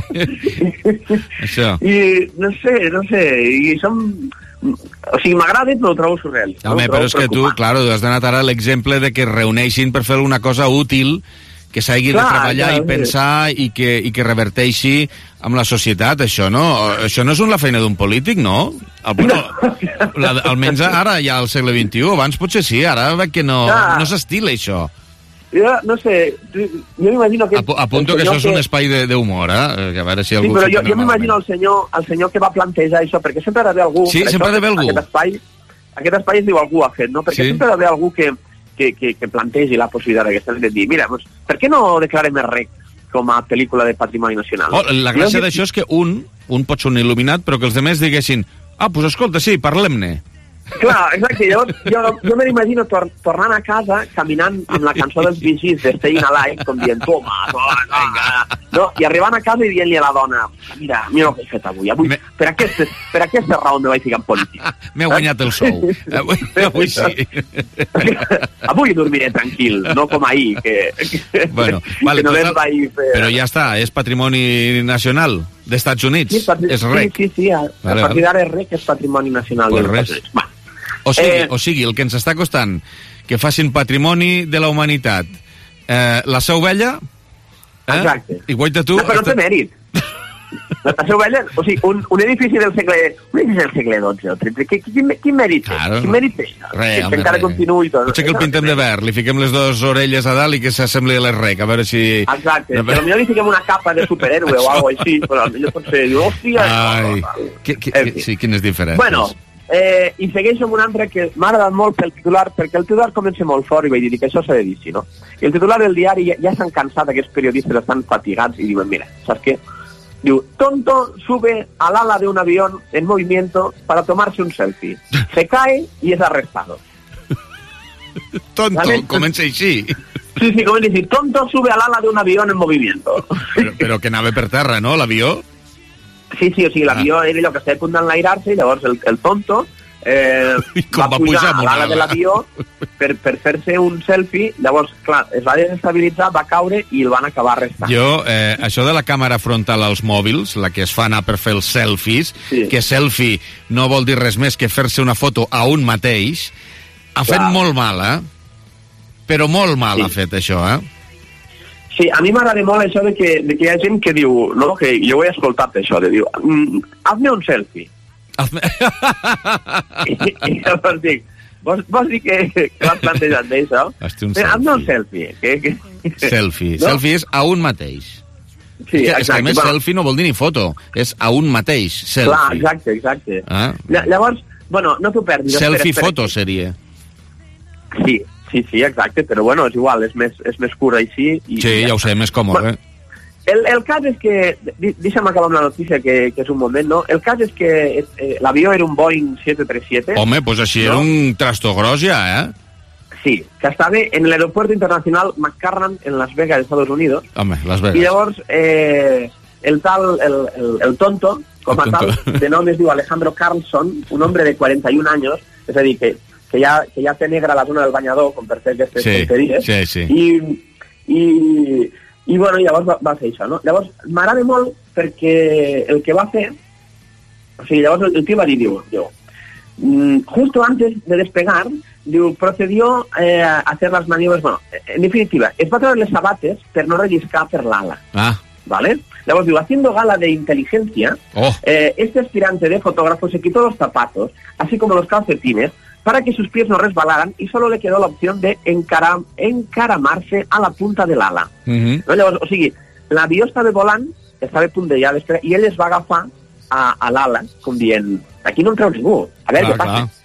Això. I no sé, no sé, i som... O sigui, m'agrada, però ho trobo surrealista. Home, però és que tu, clar, has donat ara l'exemple de que es reuneixin per fer una cosa útil, que s'hagi de treballar clar, i pensar i que, i que reverteixi amb la societat, això, no? Això no és la feina d'un polític, no? El, no. La, almenys ara, ja al segle vint-i-u, abans potser sí, ara veig que no, no s'estila això. Jo, no sé, jo m'imagino que... A, apunto que això és que... un espai d'humor, eh? Que a veure si algú... Sí, però jo, jo m'imagino el senyor, el senyor que va plantejar això, perquè sempre ha d'haver algú... Sí, sempre ha d'haver algú. Aquest espai, aquest espai es diu algú ha fet, no? Perquè sí. Sempre ha d'haver algú que, que, que, que plantegi la possibilitat d'aquesta de dir, mira, doncs, per què no declarem el rec com a pel·lícula de patrimoni nacional? Oh, la gràcia jo... d'això és que un, un pot ser un il·luminat, però que els altres diguessin, ah, doncs escolta, sí, parlem-ne. Clar, exacte, jo, jo, jo me l'imagino tor tornant a casa, caminant amb la cançó dels Bee Gees de Staying Alive, com dient, toma, toma, no? I arribant a casa i dient-li a la dona, mira, mira el que he fet avui, avui me... per, aquesta, per aquesta raó me vaig ficar en política. M'he guanyat el sou, avui, avui sí. Avui dormiré tranquil, no com ahir, que, que, bueno, vale, que no total, vaig fer... Però ja està, és patrimoni nacional d'Estats Units, sí, partir, és rec. Sí, sí, sí, a, vale, a partir d'ara és rec, és patrimoni nacional pues dels Estats Units. Va. O sigui, eh, o sigui, el que ens està costant que facin patrimoni de la humanitat eh, la seu vella eh? Exacte. Igual de tu... No, però no té mèrit. La seu vella, o sigui, un, un edifici del segle un edifici del segle dotze o tretze, quin, quin, quin mèrit té? Claro, quin mèrit té? Re, que encara continuï tot. Potser que el pintem de verd, li fiquem les dues orelles a dalt i que s'assembli a l'Rec, a veure si... Exacte, no, però potser li fiquem una capa de superhéroe o alguna cosa així, però potser potser diu, hòstia... Ai, que, que, que, sí, quines diferències. Bueno, eh, i segueixo amb un altre que m'ha agradat molt pel titular, perquè el titular comença molt fort i vaig dir que això s'ha de dir, sí, no? I el titular del diari ja, ja s'han cansat, aquests periodistes estan fatigats i diuen, mira, saps què? Diu, tonto sube al ala de un avión en movimiento para tomarse un selfie. Se cae y es arrestado. Tonto, ¿vale? Comença així. Sí, sí, comença així. Tonto sube al ala de un avión en movimiento. Però, però que anava per terra, no, l'avió? Sí, sí, o sigui, l'avió ah. era allò que estava a punt d'enlairar-se i llavors el, el tonto eh, va, va pujar a l'ala de l'avió per, per fer-se un selfie, llavors, clar, es va desestabilitzar, va caure i el van acabar arrestant. Jo, eh, això de la càmera frontal als mòbils, la que es fa anar per fer els selfies, sí. Que selfie no vol dir res més que fer-se una foto a un mateix, ha fet clar. Molt mal, eh? Però molt mal sí. Ha fet això, eh? Sí, a mi m'agrada molt això de que, de que hi ha gent que diu, no, que jo ho he escoltat això, de diu, mm, hazme un selfie. Hazme... I, i llavors dic, vols, vols dir que, que l'has plantejat d'això? Un hazme un selfie. Que, que... Selfie. No? Selfie és a un mateix. Sí, és que, exacte. És que a més, bueno, selfie no vol dir ni foto, és a un mateix, selfie. Clar, exacte, exacte. Ah? Llavors, bueno, no t'ho perdis. Selfie-foto seria. Sí. Sí, sí, exacte, però bueno, és igual, és més, és més cura així. I sí, ja, ja ho sé, més còmode. Bueno, el, el cas és que, deixa'm acabar amb la notícia, que, que és un moment, no? El cas és que eh, l'avió era un Boeing siete trenta siete. Home, doncs pues així no? Era un trasto gros ja, eh? Sí, que estava en l'aeroport internacional McCarran en Las Vegas, Estados Unidos. Home, Las Vegas. I llavors, eh, el tal, el, el, el tonto, com a tal, de nom es diu Alejandro Carlson, un hombre de quaranta i un anys, és a dir, que, que, ja, que ja té negra la zona del banyador, com per fer aquestes sí, tonteries. Sí, sí. I, i, i bueno, llavors va, va fer això, no? Llavors, m'agrada molt perquè el que va fer, o sigui, llavors el, el tio va dir, diu, diu, justo antes de despegar, diu, procedió eh, a hacer las maniobras, bueno, en definitiva, es va treure les sabates per no relliscar per l'ala. Ah. ¿Vale? Luego digo, haciendo gala de inteligencia, oh. eh, este aspirante de fotógrafo se quitó los zapatos, así como los calcetines, para que sus pies no resbalaran y solo le quedó la opción de encara, encaramarse a la punta del ala. Uh-huh. No, llavors, o sigui, l'avió estava volant, estava a punt de ja despegar, i ell es va agafar a, a l'ala, com dient, aquí no en treu ningú, a veure què passa.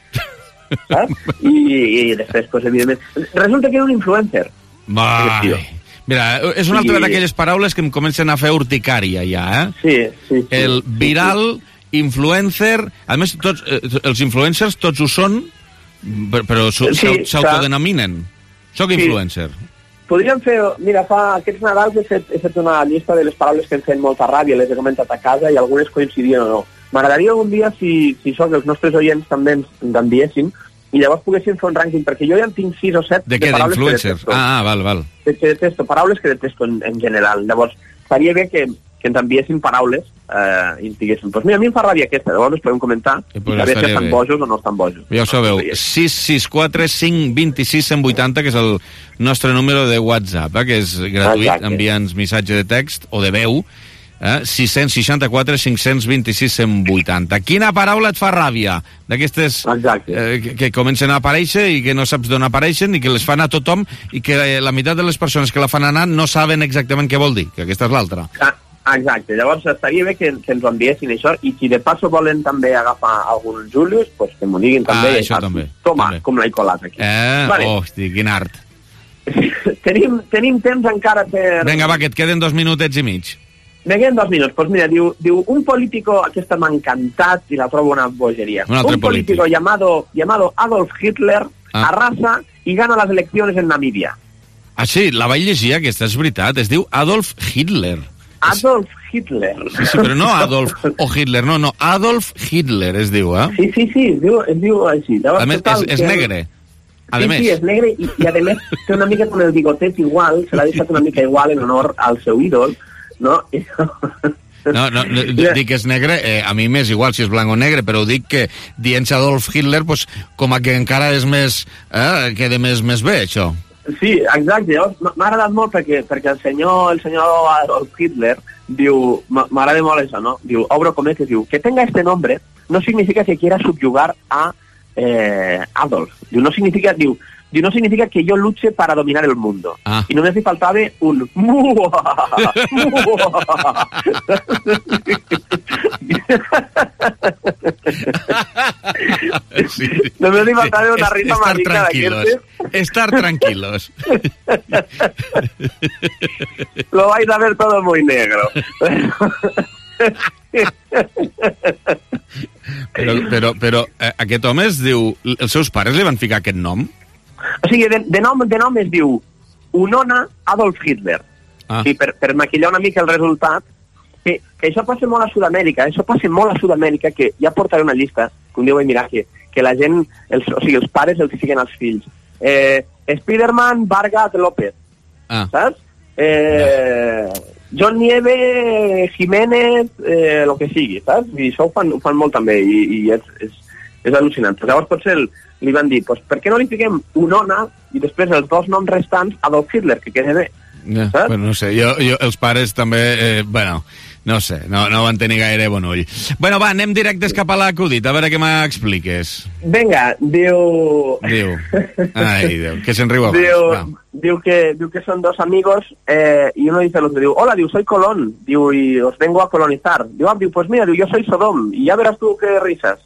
Saps? I, I després, pues, evidentment... Resulta que era un influencer. Vai. Mira, és una altra I... d'aquelles paraules que em comencen a fer urticària, ja, eh? Sí, sí. sí el viral, influencer... A més, tots, eh, els influencers tots ho són, però s'autodenominen. Sí, soc influencer. Sí. Podríem fer... Mira, fa aquests Nadals he fet, he fet una llista de les paraules que em feien molta ràbia, les he comentat a casa i algunes coincidien o no. M'agradaria algun dia, si, si sóc els nostres oients també ens enviessin, i llavors poguéssim fer un rànquing, perquè jo ja en tinc sis o set de, de paraules que detesto. Ah, val, val. Que, que detesto, paraules que detesto en, en general. Llavors, faria bé que, que ens enviessin paraules eh, i ens diguessin, doncs mira, a mi em fa ràbia aquesta, llavors us podem comentar i pues saber si estan bé. Bojos o no estan bojos. Ja ho sabeu, sis sis quatre cinc dos sis cent vuitanta, que és el nostre número de WhatsApp, eh, que és gratuït, envia'ns missatge de text o de veu, Eh? sis seixanta-quatre cinc vint sis cent vuitanta. Quina paraula et fa ràbia? D'aquestes eh, que, que comencen a aparèixer i que no saps d'on apareixen i que les fan a tothom i que la meitat de les persones que la fan anar no saben exactament què vol dir, que aquesta és l'altra. Ah, exacte, llavors estaria bé que, que ens ho enviessin això, i si de passo volen també agafar algun Julius, pues que m'ho diguin també. Ah, això també. Toma, també. Com l'he colat aquí. Eh, vale. Hosti, quin art. tenim, tenim temps encara per... Vinga, va, que et queden dos minutets i mig. Me queden dos minuts. Pues mira, diu, diu un político, aquesta m'ha encantat i la trobo una bogeria. Un, un político polític. llamado, llamado Adolf Hitler ah. arrasa y gana las elecciones en Namibia. Ah, sí, la vaig llegir, aquesta és veritat. Es diu Adolf Hitler. Adolf Hitler. Sí, sí, però no Adolf o Hitler, no, no, Adolf Hitler es diu, eh? Sí, sí, sí, es diu, es diu així. A més, és, és negre. A sí, més. Sí, és negre i, i a més té una mica com el bigotet igual, se l'ha deixat una mica igual en honor al seu ídol, no? No, no, no dic que és negre, eh, a mi m'és igual si és blanc o negre, però dic que dient-se Adolf Hitler, pues, com a que encara és més, eh, queda més, més bé, això. Sí, exacte, llavors m'ha agradat molt perquè, perquè el senyor el senyor Adolf Hitler diu, m'agrada molt això, no? Diu, obro cometes, diu, que tenga este nombre no significa que quiera subyugar a eh, Adolf. Diu, no significa, diu, diu, no significa que yo luche para dominar el mundo. Ah. Y no me hace faltaba un ¡mua! ¡mua! Sí. No me hace faltaba una risa estar marica tranquilos, estar tranquilos. Lo vais a ver todo muy negro. Però, però, però eh, aquest home es diu... Els seus pares li van ficar aquest nom? O sigui, de, de, nom, de nom es diu Unona Adolf Hitler. Ah. Sí, per, per maquillar una mica el resultat, que, que això passa molt a Sud-amèrica, això passa molt a Sud-amèrica, que ja portaré una llista, que un dia vaig mirar, que, que la gent, els, o sigui, els pares els fiquen als fills. Eh, Spiderman Vargas López, ah. saps? Eh, John Nieve, Jiménez, eh, el que sigui, saps? I això ho fan, ho fan molt també, i, i és, és, és al·lucinant. Però llavors potser el, li van dir, pues, per què no li fiquem Unona i després els dos noms restants Adolf Hitler, que queda bé? Ja, bueno, no sé, jo, jo, els pares també, eh, bueno, no sé, no, no van tenir gaire bon ull. Bueno, va, anem directes cap a l'acudit, a veure què m'expliques. Vinga, diu... Diu, ai, Déu, que se'n riu abans. Diu, diu, que, diu que son dos amigos, eh, y uno dice al otro, diu, hola, diu, soy Colón, diu, y os vengo a colonizar. Diu, ah, diu, pues mira, diu, yo soy Sodom, y ya verás tú qué risas.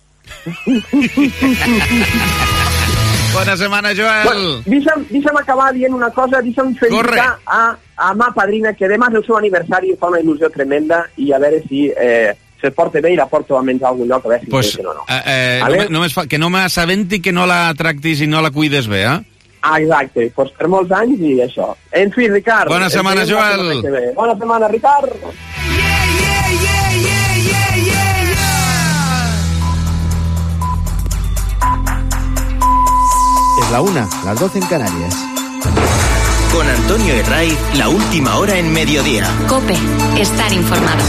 Bona setmana, Joel. Bueno, deixa'm, deixa'm acabar dient una cosa, deixa'm felicitar a, a ma padrina, que demà és el seu aniversari i fa una il·lusió tremenda, i a veure si eh, se porta bé i la porto a menjar a algun lloc, a veure si pues, que no, no. Eh, eh, vale? només fa, que no m'assabenti, que no la tractis i no la cuides bé, eh? Ah, exacte, doncs per molts anys i això. En fi, Ricard. Bona setmana, Joel. Bona setmana, Ricard. Es la una, las doce en Canarias. Con Antonio Herraiz, la última hora en mediodía. COPE, estar informado.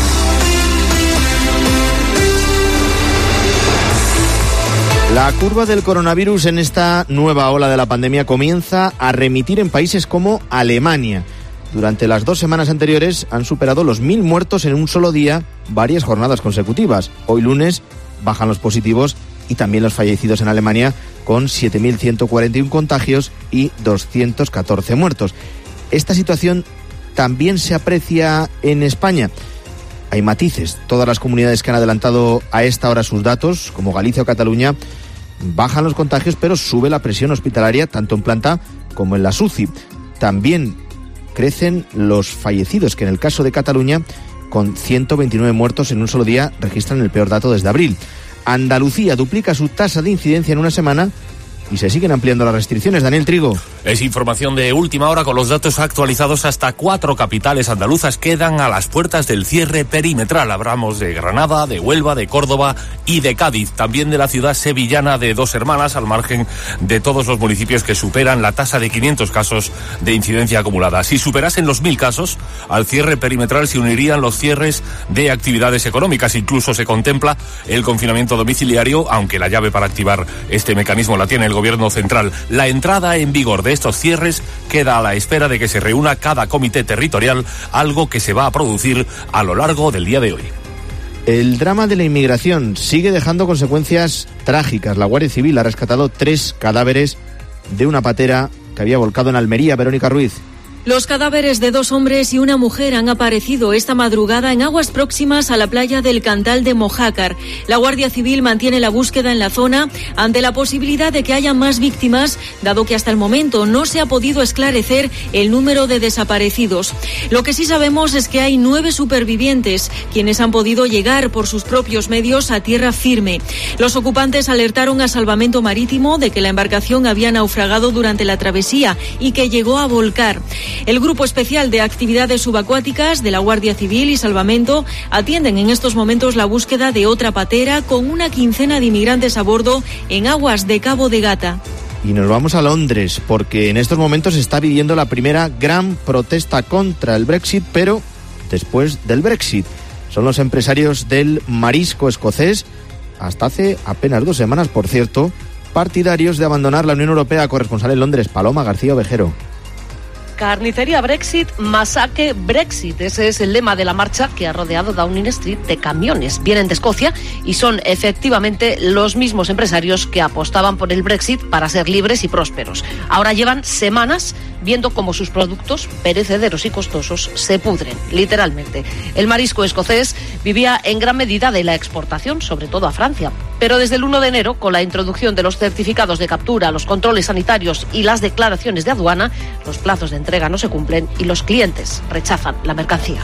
La curva del coronavirus en esta nueva ola de la pandemia comienza a remitir en países como Alemania. Durante las dos semanas anteriores han superado los mil muertos en un solo día, varias jornadas consecutivas. Hoy lunes bajan los positivos y también los fallecidos en Alemania, con siete mil ciento cuarenta y uno contagios y doscientos catorce muertos. Esta situación también se aprecia en España. Hay matices. Todas las comunidades que han adelantado a esta hora sus datos, como Galicia o Cataluña, bajan los contagios, pero sube la presión hospitalaria tanto en planta como en las U C I. También crecen los fallecidos, que en el caso de Cataluña, con ciento veintinueve muertos en un solo día, registran el peor dato desde abril. Andalucía duplica su tasa de incidencia en una semana y se siguen ampliando las restricciones. Daniel Trigo. Es información de última hora con los datos actualizados. Hasta cuatro capitales andaluzas quedan a las puertas del cierre perimetral. Hablamos de Granada, de Huelva, de Córdoba y de Cádiz. También de la ciudad sevillana de Dos Hermanas, al margen de todos los municipios que superan la tasa de quinientos casos de incidencia acumulada. Si superasen los mil casos, al cierre perimetral se unirían los cierres de actividades económicas. Incluso se contempla el confinamiento domiciliario, aunque la llave para activar este mecanismo la tiene el gobierno central. La entrada en vigor de estos cierres queda a la espera de que se reúna cada comité territorial, algo que se va a producir a lo largo del día de hoy. El drama de la inmigración sigue dejando consecuencias trágicas. La Guardia Civil ha rescatado tres cadáveres de una patera que había volcado en Almería. Verónica Ruiz. Los cadáveres de dos hombres y una mujer han aparecido esta madrugada en aguas próximas a la playa del Cantal de Mojácar. La Guardia Civil mantiene la búsqueda en la zona ante la posibilidad de que haya más víctimas, dado que hasta el momento no se ha podido esclarecer el número de desaparecidos. Lo que sí sabemos es que hay nueve supervivientes, quienes han podido llegar por sus propios medios a tierra firme. Los ocupantes alertaron a Salvamento Marítimo de que la embarcación había naufragado durante la travesía y que llegó a volcar. El Grupo Especial de Actividades Subacuáticas de la Guardia Civil y Salvamento atienden en estos momentos la búsqueda de otra patera con una quincena de inmigrantes a bordo en aguas de Cabo de Gata. Y nos vamos a Londres, porque en estos momentos se está viviendo la primera gran protesta contra el Brexit, pero después del Brexit. Son los empresarios del marisco escocés, hasta hace apenas dos semanas, por cierto, partidarios de abandonar la Unión Europea. Corresponsal en Londres, Paloma García Ovejero. Carnicería Brexit, masaque Brexit. Ese es el lema de la marcha que ha rodeado Downing Street de camiones. Vienen de Escocia y son efectivamente los mismos empresarios que apostaban por el Brexit para ser libres y prósperos. Ahora llevan semanas viendo cómo sus productos, perecederos y costosos, se pudren, literalmente. El marisco escocés vivía en gran medida de la exportación, sobre todo a Francia. Pero desde el uno de enero, con la introducción de los certificados de captura, los controles sanitarios y las declaraciones de aduana, los plazos de entrega no se cumplen y los clientes rechazan la mercancía.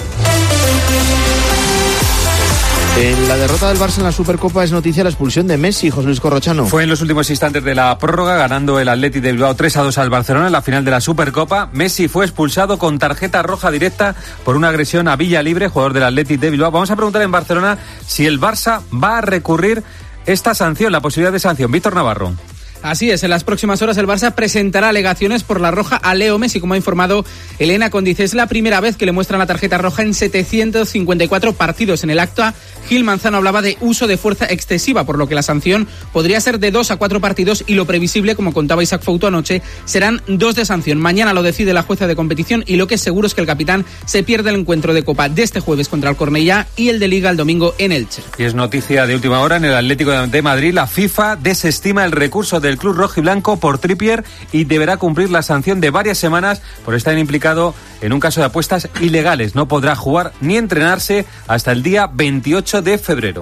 En la derrota del Barça en la Supercopa es noticia la expulsión de Messi. José Luis Corrochano. Fue en los últimos instantes de la prórroga, ganando el Athletic de Bilbao tres a dos al Barcelona en la final de la Supercopa. Messi fue expulsado con tarjeta roja directa por una agresión a Villalibre, jugador del Athletic de Bilbao. Vamos a preguntar en Barcelona si el Barça va a recurrir esta sanción, la posibilidad de sanción. Víctor Navarro. Así es, en las próximas horas el Barça presentará alegaciones por la roja a Leo Messi, como ha informado Elena Condice. Es la primera vez que le muestran la tarjeta roja en setecientos cincuenta y cuatro partidos. En el acta, Gil Manzano hablaba de uso de fuerza excesiva, por lo que la sanción podría ser de dos a cuatro partidos y lo previsible, como contaba Isaac Fouto anoche, serán dos de sanción. Mañana lo decide la jueza de competición y lo que es seguro es que el capitán se pierde el encuentro de Copa de este jueves contra el Cornellá y el de Liga el domingo en Elche. Y es noticia de última hora en el Atlético de Madrid. La FIFA desestima el recurso del club rojiblanco por Trippier y deberá cumplir la sanción de varias semanas por estar implicado en un caso de apuestas ilegales. No podrá jugar ni entrenarse hasta el día veintiocho de febrero.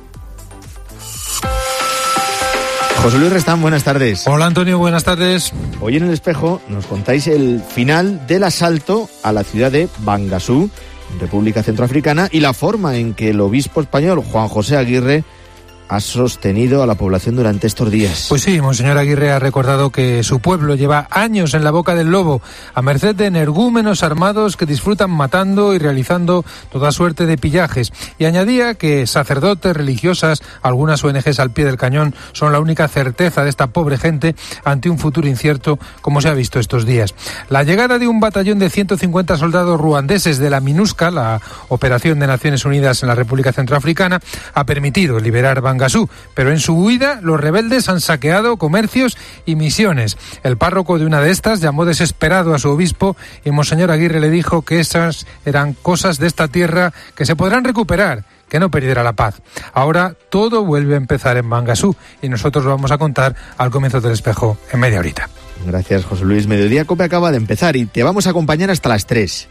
José Luis Restán, buenas tardes. Hola Antonio, buenas tardes. Hoy en El Espejo nos contáis el final del asalto a la ciudad de Bangasú, República Centroafricana, y la forma en que el obispo español Juan José Aguirre ha sostenido a la población durante estos días. Pues sí, Monseñor Aguirre ha recordado que su pueblo lleva años en la boca del lobo, a merced de energúmenos armados que disfrutan matando y realizando toda suerte de pillajes. Y añadía que sacerdotes, religiosas, algunas O N Ges al pie del cañón son la única certeza de esta pobre gente ante un futuro incierto, como se ha visto estos días. La llegada de un batallón de ciento cincuenta soldados ruandeses de la MINUSCA, la operación de Naciones Unidas en la República Centroafricana, ha permitido liberar Bangassou, pero en su huida los rebeldes han saqueado comercios y misiones. El párroco de una de estas llamó desesperado a su obispo y Monseñor Aguirre le dijo que esas eran cosas de esta tierra que se podrán recuperar, que no perdiera la paz. Ahora todo vuelve a empezar en Bangassou y nosotros lo vamos a contar al comienzo del espejo en media horita. Gracias, José Luis. Mediodía Cope acaba de empezar y te vamos a acompañar hasta las tres.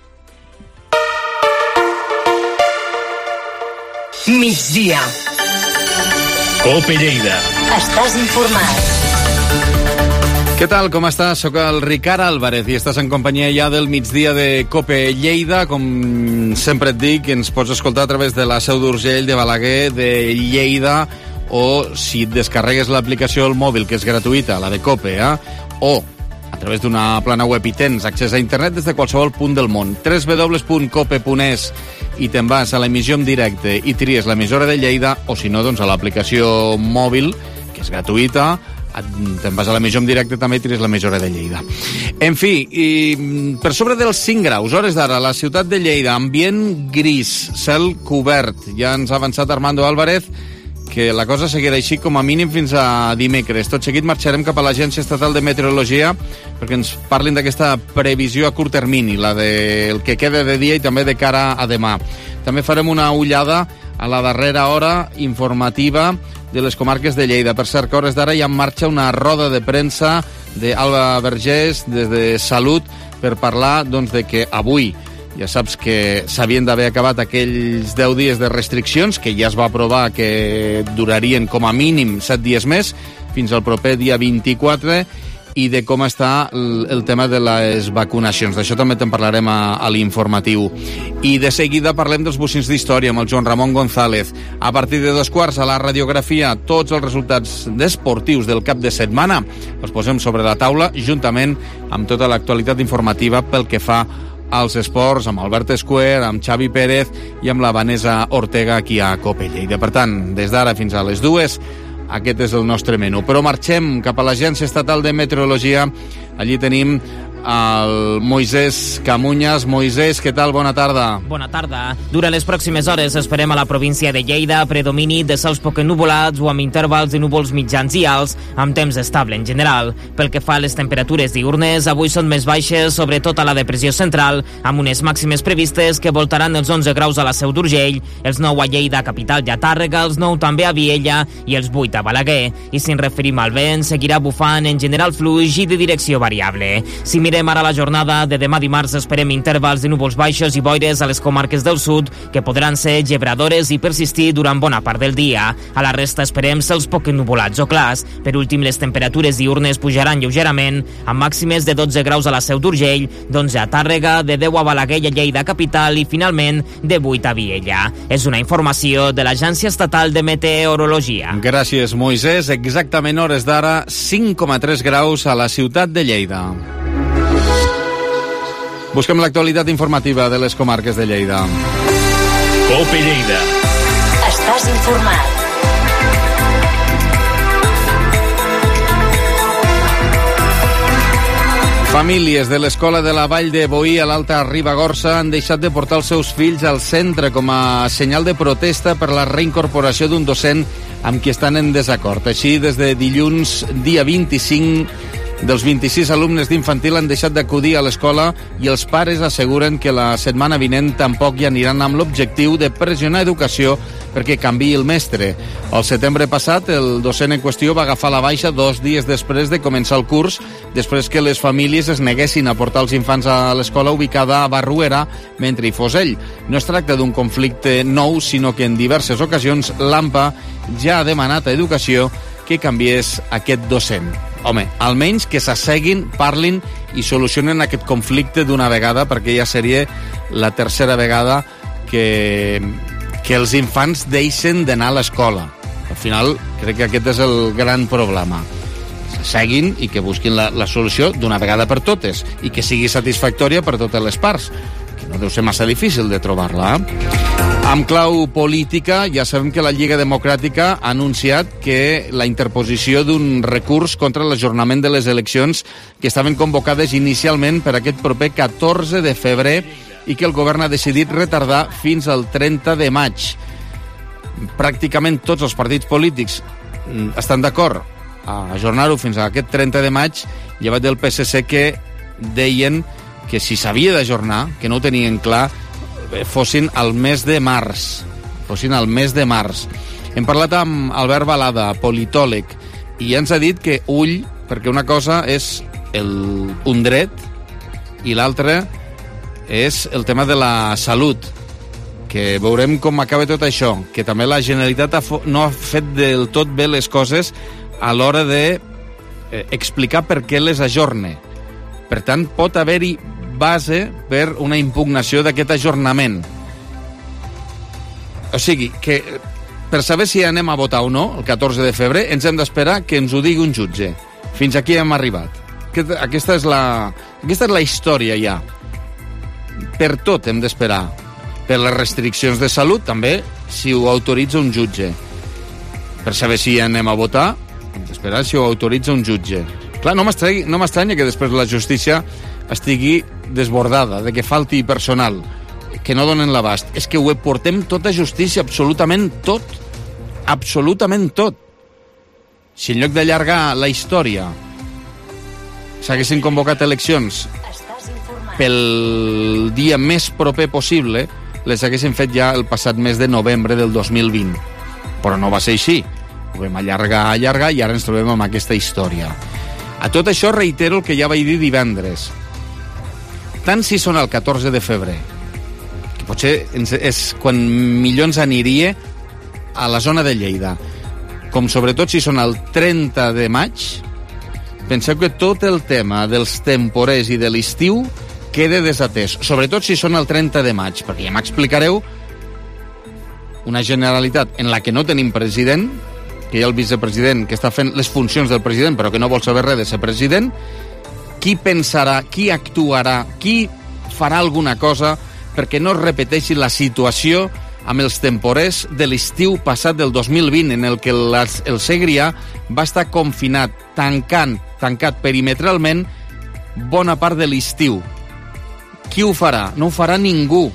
Migdia. Cope Lleida. Estàs informat. Què tal, com estàs? Soc el Ricard Álvarez i estàs en companyia ja del migdia de Cope Lleida. Com sempre et dic, ens pots escoltar a través de la Seu d'Urgell, de Balaguer, de Lleida, o si et descarregues l'aplicació al mòbil, que és gratuïta, la de Cope, eh? o a través d'una plana web i tens accés a internet des de qualsevol punt del món. w w w punt cope punt es i te'n vas a l'emissió en directe i tries l'emissora de Lleida, o si no, doncs a l'aplicació mòbil, que és gratuïta, te'n vas a l'emissió en directe també i tries l'emissora de Lleida. En fi, i per sobre dels cinc graus, hores d'ara, la ciutat de Lleida, ambient gris, cel cobert. Ja ens ha avançat Armando Álvarez que la cosa seguirà així com a mínim fins a dimecres. Tot seguit marxarem cap a l'Agència Estatal de Meteorologia perquè ens parlin d'aquesta previsió a curt termini, la del que queda de dia i també de cara a demà. També farem una ullada a la darrera hora informativa de les comarques de Lleida. Per cert, que hores d'ara ja en marxa una roda de premsa d'Alba Vergés des de Salut per parlar doncs, de que avui ja saps que s'havien d'haver acabat aquells deu dies de restriccions que ja es va aprovar que durarien com a mínim set dies més fins al proper dia vint-i-quatre i de com està el, el tema de les vacunacions. D'això també te'n parlarem a, a l'informatiu. I de seguida parlem dels bocins d'història amb el Joan Ramon González. A partir de dos quarts a la radiografia, tots els resultats esportius del cap de setmana els posem sobre la taula juntament amb tota l'actualitat informativa pel que fa als esports, amb Albert Escuer, amb Xavi Pérez i amb la Vanessa Ortega aquí a Cope Lleida. Per tant, des d'ara fins a les dues, aquest és el nostre menú. Però marxem cap a l'Agència Estatal de Meteorologia. Allí tenim el Moisés Camuñas. Moisés, què tal? Bona tarda. Bona tarda. Durant les pròximes hores esperem a la província de Lleida predomini de cels poc ennuvolats o amb intervals de núvols mitjans i alts, amb temps estable en general. Pel que fa a les temperatures diurnes, avui són més baixes, sobretot a la depressió central, amb unes màximes previstes que voltaran els onze graus a la Seu d'Urgell, els nou a Lleida, capital i a Tàrrega, els nou també a Viella i els vuit a Balaguer. I si ens referim al vent, seguirà bufant en general fluix i de direcció variable. Si mirem ara la jornada de demà dimarts, esperem intervals de núvols baixos i boires a les comarques del sud, que podran ser gebradores i persistir durant bona part del dia. A la resta esperem cels poc ennuvolats o clars. Per últim, les temperatures diurnes pujaran lleugerament, amb màximes de dotze graus a la Seu d'Urgell, d'onze a Tàrrega, de deu a Balaguer i a Lleida capital i, finalment, de vuit a Viella. És una informació de l'Agència Estatal de Meteorologia. Gràcies, Moisés. Exactament hores d'ara, cinc coma tres graus a la ciutat de Lleida. Busquem l'actualitat informativa de les comarques de Lleida. Cope Lleida. Estàs informat. Famílies de l'escola de la Vall de Boí a l'Alta Ribagorça han deixat de portar els seus fills al centre com a senyal de protesta per la reincorporació d'un docent amb qui estan en desacord. Així, des de dilluns, dia vint-i-cinc, dels vint-i-sis alumnes d'infantil han deixat d'acudir a l'escola i els pares asseguren que la setmana vinent tampoc hi aniran amb l'objectiu de pressionar Educació perquè canviï el mestre. El setembre passat, el docent en qüestió va agafar la baixa dos dies després de començar el curs, després que les famílies es neguessin a portar els infants a l'escola ubicada a Barruera mentre hi fos ell. No es tracta d'un conflicte nou, sinó que en diverses ocasions l'AMPA ja ha demanat a Educació que canviés aquest docent. Home, almenys que s'asseguin, parlin i solucionen aquest conflicte d'una vegada, perquè ja seria la tercera vegada que, que els infants deixen d'anar a l'escola. Al final, crec que aquest és el gran problema. Seguin i que busquin la, la solució d'una vegada per totes i que sigui satisfactòria per totes les parts, que no deu ser massa difícil de trobar-la. Amb clau política, ja sabem que la Lliga Democràtica ha anunciat que la interposició d'un recurs contra l'ajornament de les eleccions que estaven convocades inicialment per aquest proper catorze de febrer i que el govern ha decidit retardar fins al trenta de maig. Pràcticament tots els partits polítics estan d'acord a ajornar-ho fins a aquest trenta de maig, llevat del P S C, que deien que si s'havia d'ajornar, que no ho tenien clar, fossin al mes de març. Fossin al mes de març. Hem parlat amb Albert Balada, politòleg, i ens ha dit que ull, perquè una cosa és el, un dret i l'altra és el tema de la salut, que veurem com acaba tot això, que també la Generalitat ha no ha fet del tot bé les coses a l'hora de eh, explicar per què les ajorne. Per tant, pot haver-hi base per una impugnació d'aquest ajornament. O sigui, que per saber si anem a votar o no, el catorze de febrer, ens hem d'esperar que ens ho digui un jutge. Fins aquí hem arribat. Aquesta és la, aquesta és la història ja. Per tot hem d'esperar. Per les restriccions de salut, també, si ho autoritza un jutge. Per saber si anem a votar, hem d'esperar si ho autoritza un jutge. Clar, no m'estranya que després la justícia estigui desbordada, de que falti personal, que no donen l'abast. És que ho portem tot a justícia, absolutament tot. Absolutament tot. Si en lloc d'allargar la història s'haguessin convocat eleccions pel dia més proper possible, les haguessin fet ja el passat mes de novembre del dos mil vint. Però no va ser així. Ho vam allargar, allargar, i ara ens trobem amb aquesta història. A tot això reitero el que ja vaig dir divendres. Tant si són el catorze de febrer, que potser és quan millor ens aniria a la zona de Lleida, com sobretot si són el trenta de maig, penseu que tot el tema dels temporers i de l'estiu queda desatès, sobretot si són el trenta de maig, perquè ja m'explicareu una Generalitat en la que no tenim president, que hi ha el vicepresident que està fent les funcions del president però que no vol saber res de ser president. Qui pensarà, qui actuarà, qui farà alguna cosa perquè no es repeteixi la situació amb els temporers de l'estiu passat del dos mil vint, en el que el, el Segrià va estar confinat, tancant, tancat perimetralment bona part de l'estiu. Qui ho farà? No ho farà ningú.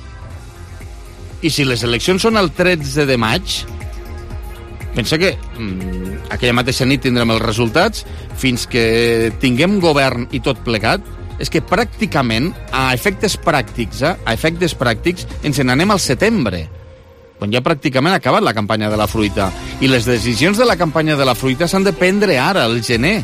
I si les eleccions són el tretze de maig, pensa que mmm, aquella mateixa nit tindrem els resultats, fins que tinguem govern i tot plegat, és que pràcticament, a efectes pràctics, eh, a efectes pràctics, ens n'anem al setembre, quan ja pràcticament ha acabat la campanya de la fruita. I les decisions de la campanya de la fruita s'han de prendre ara, al gener.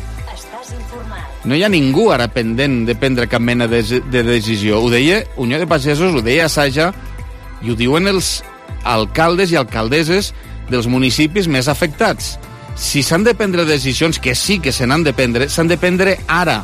No hi ha ningú ara pendent de prendre cap mena de, de decisió. Ho deia Unió de Pagesos, ho deia Saja, i ho diuen els alcaldes i alcaldesses dels municipis més afectats. Si s'han de prendre decisions, que sí que se n'han de prendre, s'han de prendre ara.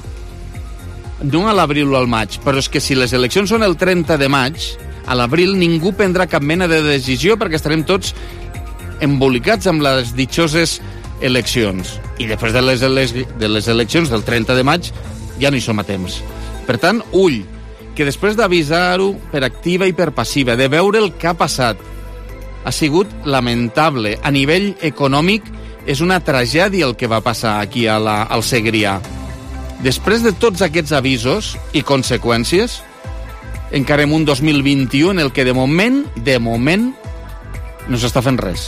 No a l'abril o al maig, però és que si les eleccions són el trenta de maig, a l'abril ningú prendrà cap mena de decisió perquè estarem tots embolicats amb les ditxoses eleccions. I després de les, ele de les eleccions del trenta de maig ja no hi som a temps. Per tant, ull, que després d'avisar-ho per activa i per passiva, de veure el que ha passat, ha sigut lamentable. A nivell econòmic és una tragèdia el que va passar aquí a la, al Segrià. Després de tots aquests avisos i conseqüències, encarem un dos mil vint-i-u en el que de moment, de moment, no s'està fent res.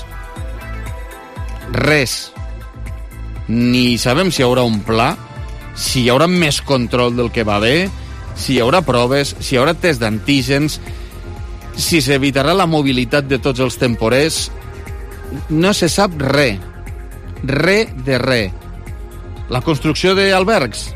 Res. Ni sabem si hi haurà un pla, si hi haurà més control del que va haver, si hi haurà proves, si hi haurà test d'antígens, si s'evitarà la mobilitat de tots els temporers. No se sap res. Res de res. La construcció d'albergs.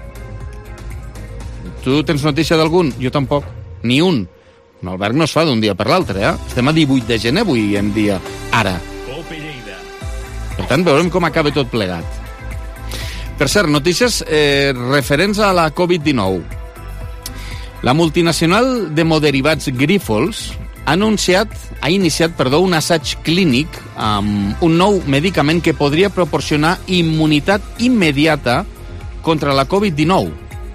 Tu tens notícia d'algun? Jo tampoc. Ni un. Un alberg no es fa d'un dia per l'altre, eh? Estem a divuit de gener avui en dia. Ara. Per tant, veurem com acaba tot plegat. Per cert, notícies eh, referents a la covid dinou. La multinacional d'hemoderivats Grifols, ha anunciat, ha iniciat, perdó, un assaig clínic amb un nou medicament que podria proporcionar immunitat immediata contra la covid dinou.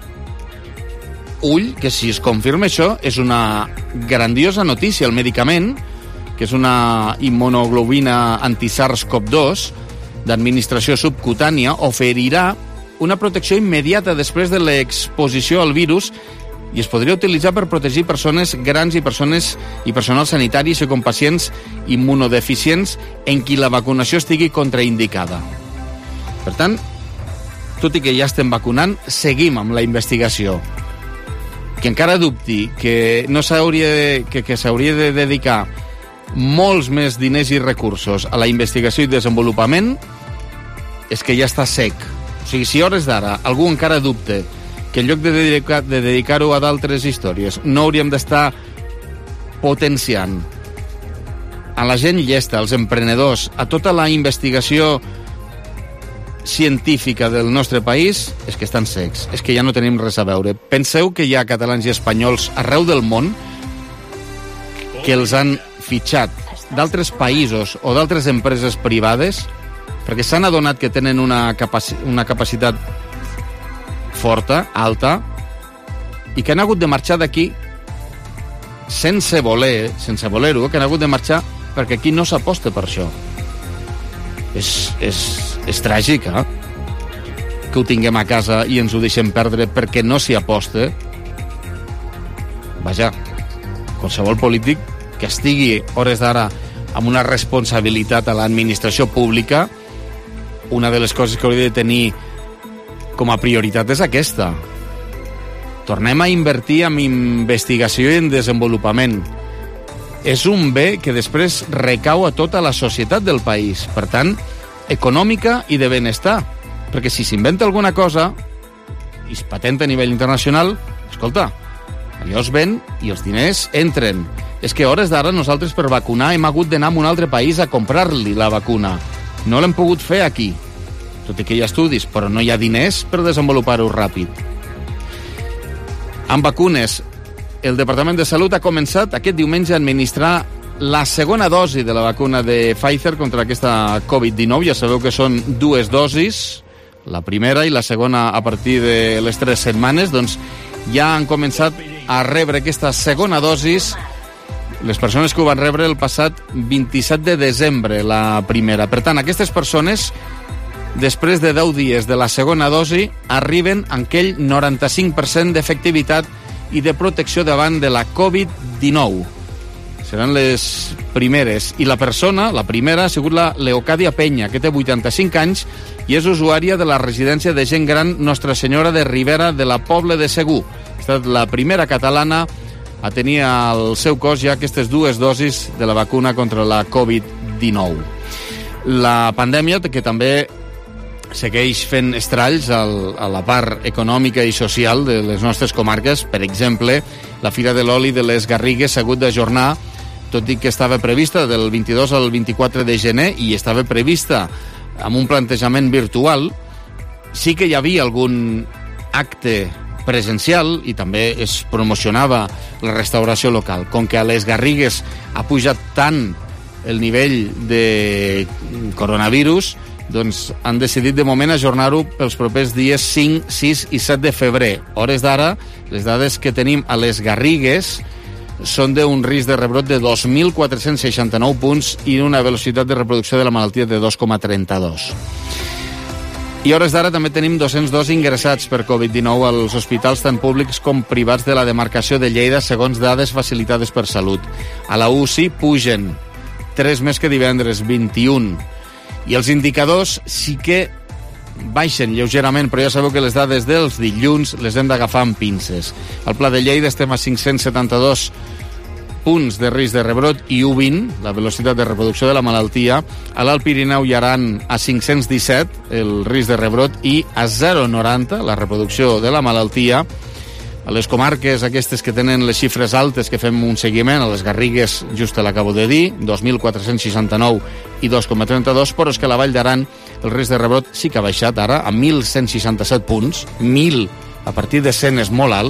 Ull, que si es confirma això, és una grandiosa notícia. El medicament, que és una immunoglobina anti-SARS CoV dos d'administració subcutània, oferirà una protecció immediata després de l'exposició al virus i es podria utilitzar per protegir persones grans i persones i personal sanitari, així com pacients immunodeficients en qui la vacunació estigui contraindicada. Per tant, tot i que ja estem vacunant, seguim amb la investigació. Que encara dubti que no s'hauria de, que, que s'hauria de dedicar molts més diners i recursos a la investigació i desenvolupament és que ja està sec. O sigui, si a hores d'ara algú encara dubte que en lloc de, dedicar, de dedicar-ho a d'altres històries no hauríem d'estar potenciant a la gent llesta, als emprenedors, a tota la investigació científica del nostre país, és que estan secs, és que ja no tenim res a veure. Penseu que hi ha catalans i espanyols arreu del món que els han fitxat d'altres països o d'altres empreses privades perquè s'han adonat que tenen una, capaci una capacitat forta, alta, i que han hagut de marxar d'aquí sense voler, sense voler-ho, que han hagut de marxar perquè aquí no s'aposta per això. És, és, és tràgic, eh? Que ho tinguem a casa i ens ho deixem perdre perquè no s'hi aposta. Vaja, qualsevol polític que estigui hores d'ara amb una responsabilitat a l'administració pública, una de les coses que hauria de tenir com a prioritat és aquesta. Tornem a invertir en investigació i en desenvolupament. És un bé que després recau a tota la societat del país, per tant, econòmica i de benestar. Perquè si s'inventa alguna cosa i es patenta a nivell internacional, escolta, allò es ven i els diners entren. És que a hores d'ara nosaltres per vacunar hem hagut d'anar a un altre país a comprar-li la vacuna. No l'hem pogut fer aquí, tot i que hi ha estudis, però no hi ha diners per desenvolupar-ho ràpid. Amb vacunes, el Departament de Salut ha començat aquest diumenge a administrar la segona dosi de la vacuna de Pfizer contra aquesta covid dinou. Ja sabeu que són dues dosis, la primera i la segona a partir de les tres setmanes. Doncs ja han començat a rebre aquesta segona dosis les persones que ho van rebre el passat vint-i-set de desembre, la primera. Per tant, aquestes persones, després de deu dies de la segona dosi, arriben a aquell noranta-cinc per cent d'efectivitat i de protecció davant de la covid dinou. Seran les primeres. I la persona, la primera, ha sigut la Leocàdia Penya, que té vuitanta-cinc anys i és usuària de la residència de gent gran Nostra Senyora de Ribera de la Pobla de Segur. Ha estat la primera catalana a tenir al seu cos ja aquestes dues dosis de la vacuna contra la covid dinou. La pandèmia, que també segueix fent estralls al, a la part econòmica i social de les nostres comarques. Per exemple, la Fira de l'Oli de les Garrigues s'ha hagut d'ajornar, tot i que estava prevista del vint-i-dos al vint-i-quatre de gener i estava prevista amb un plantejament virtual. Sí que hi havia algun acte presencial i també es promocionava la restauració local. Com que a les Garrigues ha pujat tant el nivell de coronavirus, doncs han decidit de moment ajornar-ho pels propers dies cinc, sis i set de febrer. Hores d'ara, les dades que tenim a les Garrigues són d'un risc de rebrot de dos mil quatre-cents seixanta-nou punts i una velocitat de reproducció de la malaltia de dos coma trenta-dos. I a hores d'ara també tenim dos-cents dos ingressats per covid dinou als hospitals tant públics com privats de la demarcació de Lleida, segons dades facilitades per Salut. A la U C I pugen tres més que divendres, vint-i-un. I els indicadors sí que baixen lleugerament, però ja sabeu que les dades dels dilluns les hem d'agafar amb pinces. Al Pla de Lleida estem a cinc-cents setanta-dos punts de risc de rebrot i u vint, la velocitat de reproducció de la malaltia. A l'Alt Pirineu i Aran a cinc-cents disset, el risc de rebrot, i a zero coma noranta, la reproducció de la malaltia. A les comarques aquestes que tenen les xifres altes, que fem un seguiment, a les Garrigues, just te l'acabo de dir, dos mil quatre-cents seixanta-nou i dos coma trenta-dos, però és que a la Vall d'Aran el risc de rebrot sí que ha baixat ara a mil cent seixanta-set punts, mil a partir de cent és molt alt,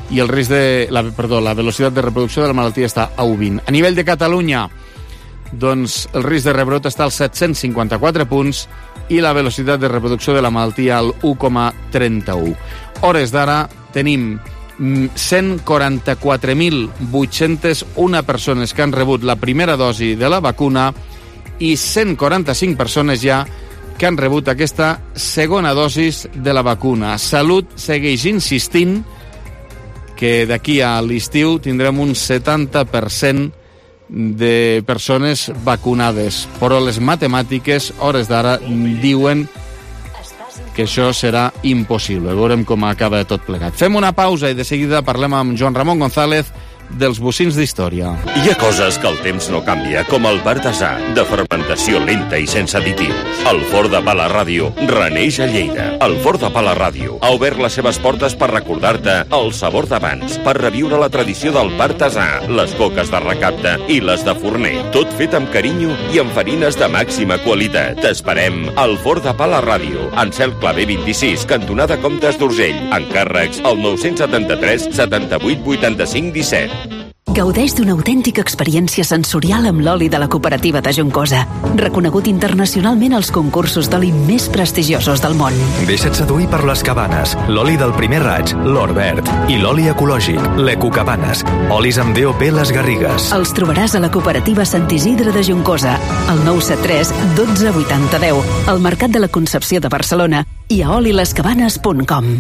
i el risc de... La, perdó, la velocitat de reproducció de la malaltia està a u coma vint. A nivell de Catalunya, doncs el risc de rebrot està als set-cents cinquanta-quatre punts i la velocitat de reproducció de la malaltia al u coma trenta-u. Hores d'ara tenim cent quaranta-quatre mil vuit-cents u persones que han rebut la primera dosi de la vacuna i cent quaranta-cinc persones ja que han rebut aquesta segona dosis de la vacuna. Salut segueix insistint que d'aquí a l'estiu tindrem un setanta per cent de persones vacunades, però les matemàtiques, hores d'ara, diuen que això serà impossible. Veurem com acaba tot plegat. Fem una pausa i de seguida parlem amb Joan Ramon González dels bocins d'història. Hi ha coses que el temps no canvia, com el partasà, de fermentació lenta i sense additius. El Forn de Pa La Ràdio reneix a Lleida. El Forn de Pa La Ràdio ha obert les seves portes per recordar-te el sabor d'abans, per reviure la tradició del partasà, les coques de recapte i les de forner. Tot fet amb carinyo i amb farines de màxima qualitat. T'esperem al Forn de Pa La Ràdio, en Cel Clavé vint-i-sis, cantonada Comtes d'Urgell. Encàrrecs al nou setanta-tres setanta-vuit vuitanta-cinc disset. Gaudeix d'una autèntica experiència sensorial amb l'oli de la cooperativa de Juncosa, reconegut internacionalment als concursos d'oli més prestigiosos del món. Deixa't seduir per les Cabanes, l'oli del primer raig, l'or verd, i l'oli ecològic, l'Ecocabanes, olis amb D O P Les Garrigues. Els trobaràs a la cooperativa Sant Isidre de Juncosa, al nou set tres dotze vuitanta deu, al Mercat de la Concepció de Barcelona i a oli les cabanes punt com.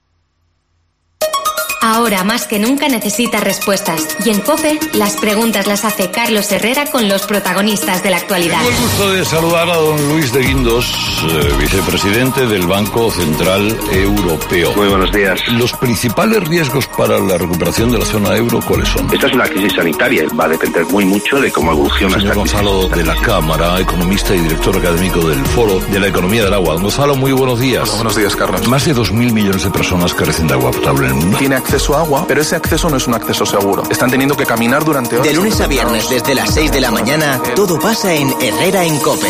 Ahora más que nunca necesitas respuestas. Y en COPE, las preguntas las hace Carlos Herrera con los protagonistas de la actualidad. Tengo el gusto de saludar a don Luis de Guindos, eh, vicepresidente del Banco Central Europeo. Muy buenos días. Los principales riesgos para la recuperación de la zona euro, ¿cuáles son? Esta es una crisis sanitaria. Va a depender muy mucho de cómo evoluciona esta crisis. Gonzalo de la Cámara, economista y director académico del Foro de la Economía del Agua. Gonzalo, muy buenos días. Hola, buenos días, Carlos. Más de dos mil millones de personas carecen de agua potable en el mundo. Tiene acceso a agua, pero ese acceso no es un acceso seguro. Están teniendo que caminar durante horas. De lunes a viernes desde las seis de la mañana, todo pasa en Herrera en COPE.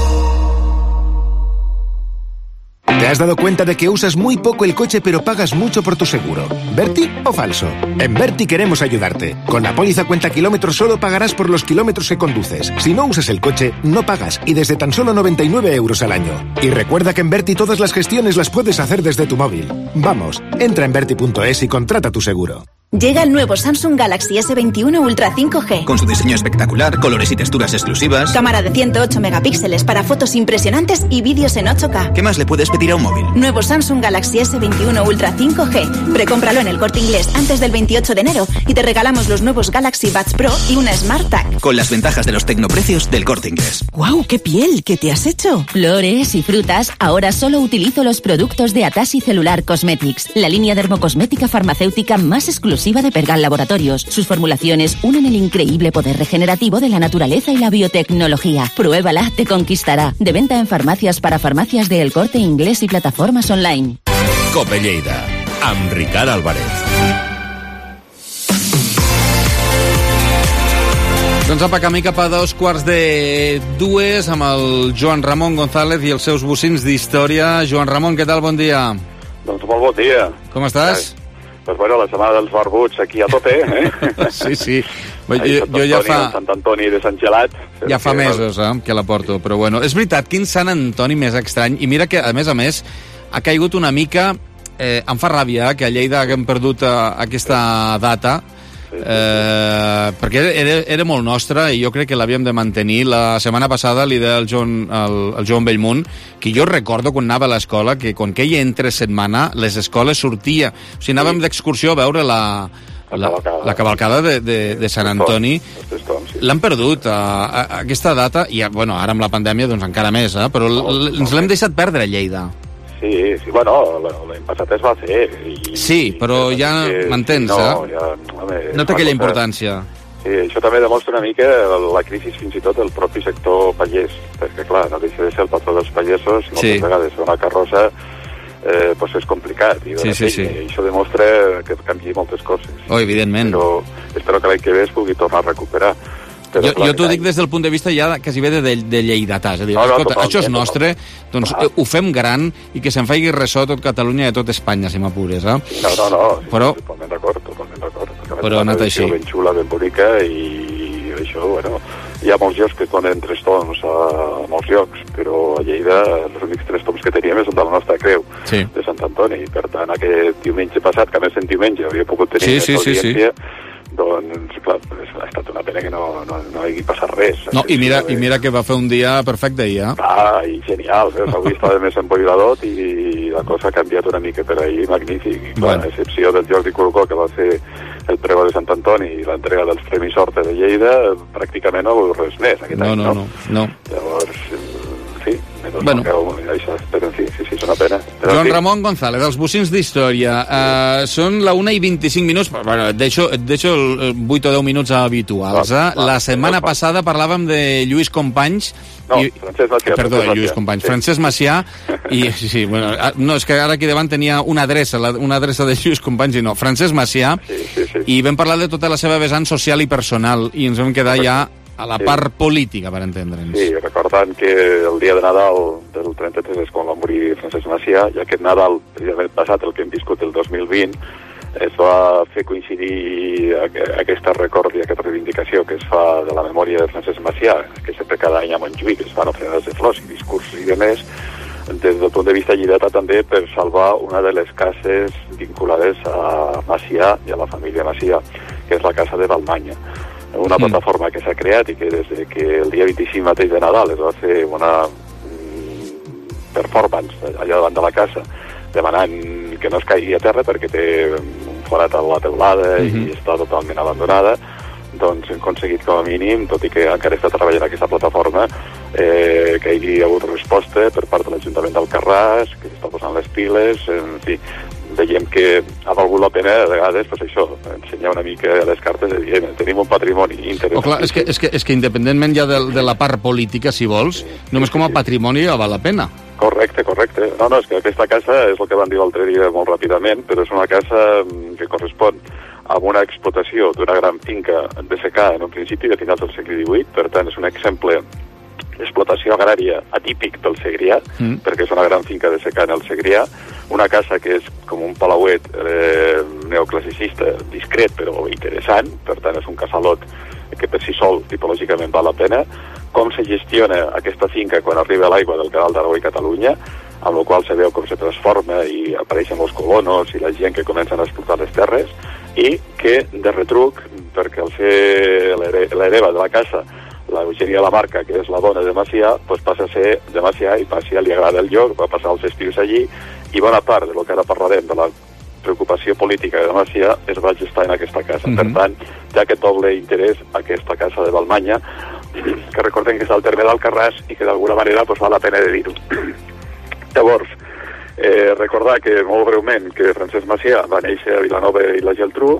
¿Te has dado cuenta de que usas muy poco el coche pero pagas mucho por tu seguro? ¿Verti o falso? En Verti queremos ayudarte. Con la póliza cuenta kilómetros solo pagarás por los kilómetros que conduces. Si no usas el coche, no pagas y desde tan solo noventa y nueve euros al año. Y recuerda que en Verti todas las gestiones las puedes hacer desde tu móvil. Vamos, entra en verti punto es y contrata tu seguro. Llega el nuevo Samsung Galaxy S veintiuno Ultra cinco G. Con su diseño espectacular, colores y texturas exclusivas. Cámara de ciento ocho megapíxeles para fotos impresionantes y vídeos en ocho K. ¿Qué más le puedes pedir a un móvil? Nuevo Samsung Galaxy S veintiuno Ultra cinco G. Precómpralo en el Corte Inglés antes del veintiocho de enero y te regalamos los nuevos Galaxy Buds Pro y una Smart Tag. Con las ventajas de los tecnoprecios del Corte Inglés. ¡Guau! ¡Qué piel! ¿Qué te has hecho? Flores y frutas. Ahora solo utilizo los productos de Atasi Cellular Cosmetics, la línea dermocosmética farmacéutica más exclusiva de Pergal Laboratorios. Sus formulaciones unen el increíble poder regenerativo de la naturaleza y la biotecnología. Pruébala, te conquistará. De venta en farmacias para farmacias de El Corte Inglés y plataformas online. COPE Lleida, amb Ricard Álvarez. Doncs apa, camí cap a dos quarts de dues amb el Joan Ramon González i els seus bocins d'història. Joan Ramon, què tal? Bon dia. Doncs molt bon dia. Com estàs? Pues bueno, la setmana dels barbuts aquí a tope, eh? Sí, sí. Jo, jo ja fa... Sant Antoni de Sant Gelat. Ja fa mesos, eh, que la porto, però bueno. És veritat, quin Sant Antoni més estrany. I mira que, a més a més, ha caigut una mica... Eh, em fa ràbia que a Lleida haguem perdut eh, aquesta data, eh, perquè era, era molt nostra i jo crec que l'havíem de mantenir. La setmana passada li deia el Joan, el, el Joan Bellmunt que jo recordo quan anava a l'escola que quan queia entre setmana les escoles sortia, o sigui, anàvem d'excursió a veure la, la, la cavalcada de, de, de Sant Antoni. L'han perdut a, a, a aquesta data i bueno, ara amb la pandèmia doncs encara més, eh? Però l, ens l'hem deixat perdre a Lleida. Sí, sí, bueno, l'any passat es va fer. I, sí, però ja m'entens, no, eh? Ja, home, no té aquella importància. Sí, això també demostra una mica la crisi fins i tot del propi sector pagès, perquè clar, no deixa de ser el patró dels pagesos, i moltes sí. vegades una carrossa eh, pues és complicat, i, sí, sí, sí. i això demostra que canvia moltes coses. Oh, evidentment. Però espero que l'any que ve es pugui tornar a recuperar. Però, jo jo t'ho dic des del punt de vista ja quasi bé de, de, de lleidatà. És a dir, no, no, escolta, total, això és nostre, doncs ah. ho fem gran i que se'n faci ressò tot Catalunya i tot Espanya, si m'apures. Eh? No, no, no, però, totalment d'acord. però ha anat així. Ben xula, ben bonica, i això, bueno, hi ha molts llocs que donen tres toms a molts llocs, però a Lleida els únics tres toms que teníem és el de la nostra creu, sí. de Sant Antoni. Per tant, aquest diumenge passat, que a més en diumenge havia pogut tenir sí, sí, aquesta audiència, sí, sí. doncs, clar, ha estat una pena que no, no, no hagi passat res. No, i mira, i mira que va fer un dia perfecte ahir, eh? Ah, i genial, veus? Avui estava més emboiradot i la cosa ha canviat una mica per ahir, magnífic. I, clar, bueno. A excepció del Jordi Colcó, que va fer el pregó de Sant Antoni i l'entrega dels Premis Horta de Lleida, pràcticament no ha hagut res més aquest no, any, no? No, no, no. Llavors, sí, menys bueno. no que això, però en fi, sí, sí, és una pena. Però Joan sí. Ramon González, els bocins d'història. Uh, són la una i vint-i-cinc minuts, bueno, deixo, deixo el vuit o deu minuts habituals. Eh? La setmana passada parlàvem de Lluís Companys. No, i, Francesc Macià. Perdó, Francesc Lluís Macià. Companys. Sí. Francesc Macià. I, sí, sí, bueno, no, és que ara aquí davant tenia una adreça, la, una adreça de Lluís Companys i no. Francesc Macià. Sí, sí, sí. I vam parlar de tota la seva vessant social i personal i ens vam quedar ja a la sí. part política, per entendre'ns. Sí, recordant que el dia de Nadal del trenta-tres és quan va morir Francesc Macià, i aquest Nadal, precisament passat, el que hem viscut el dos mil vint, es va fer coincidir aquesta record i aquesta reivindicació que es fa de la memòria de Francesc Macià, que sempre cada any a Montjuïc es fan ofrenes de flors i discursos i de més, des del punt de vista lleidatà també per salvar una de les cases vinculades a Macià i a la família Macià, que és la casa de Balmanya. Una mm. plataforma que s'ha creat i que des de que el dia vint-i-cinc mateix de Nadal es va fer una mm, performance allà davant de la casa demanant que no es caigui a terra perquè té un forat a la teulada mm-hmm. i està totalment abandonada, doncs hem aconseguit com a mínim, tot i que encara està treballant aquesta plataforma, eh, que hi hagi hagut resposta per part de l'Ajuntament d'Alcarràs, que està posant les piles, en fi, veiem que ha valgut la pena a vegades pues això, ensenyar una mica les cartes i dir, tenim un patrimoni interessant. Oh, clar, és, que, és, que, és que independentment ja de, de la part política, si vols, sí, només sí, com a sí. patrimoni ja val la pena. Correcte, correcte. No, no, és que aquesta casa és el que van dir l'altre dia molt ràpidament, però és una casa que correspon a una explotació d'una gran finca de secà en un principi de finals del segle divuit, per tant és un exemple d'explotació agrària atípic del Segrià, mm. perquè és una gran finca de secà en el Segrià, una casa que és com un palauet eh, neoclassicista, discret però interessant, per tant és un casalot que per si sol tipològicament val la pena, com se gestiona aquesta finca quan arriba l'aigua del Canal d'Aragó i Catalunya, amb la qual se veu com se transforma i apareixen els colonos i la gent que comencen a explotar les terres, i que de retruc, perquè al ser l'hereva de la casa la Eugènia Lamarca, que és la dona de Macià, doncs passa a ser de Macià i Macià li agrada el lloc, va passar els estius allí, i bona part del que ara parlarem de la preocupació política de Macià es va gestar en aquesta casa. Mm-hmm. Per tant, ja aquest doble interès aquesta casa de Balmanya, que recordem que és al terme d'Alcarràs i que d'alguna manera doncs, val la pena de dir-ho. Llavors, eh, recordar que molt breument que Francesc Macià va néixer a Vilanova i la Geltrú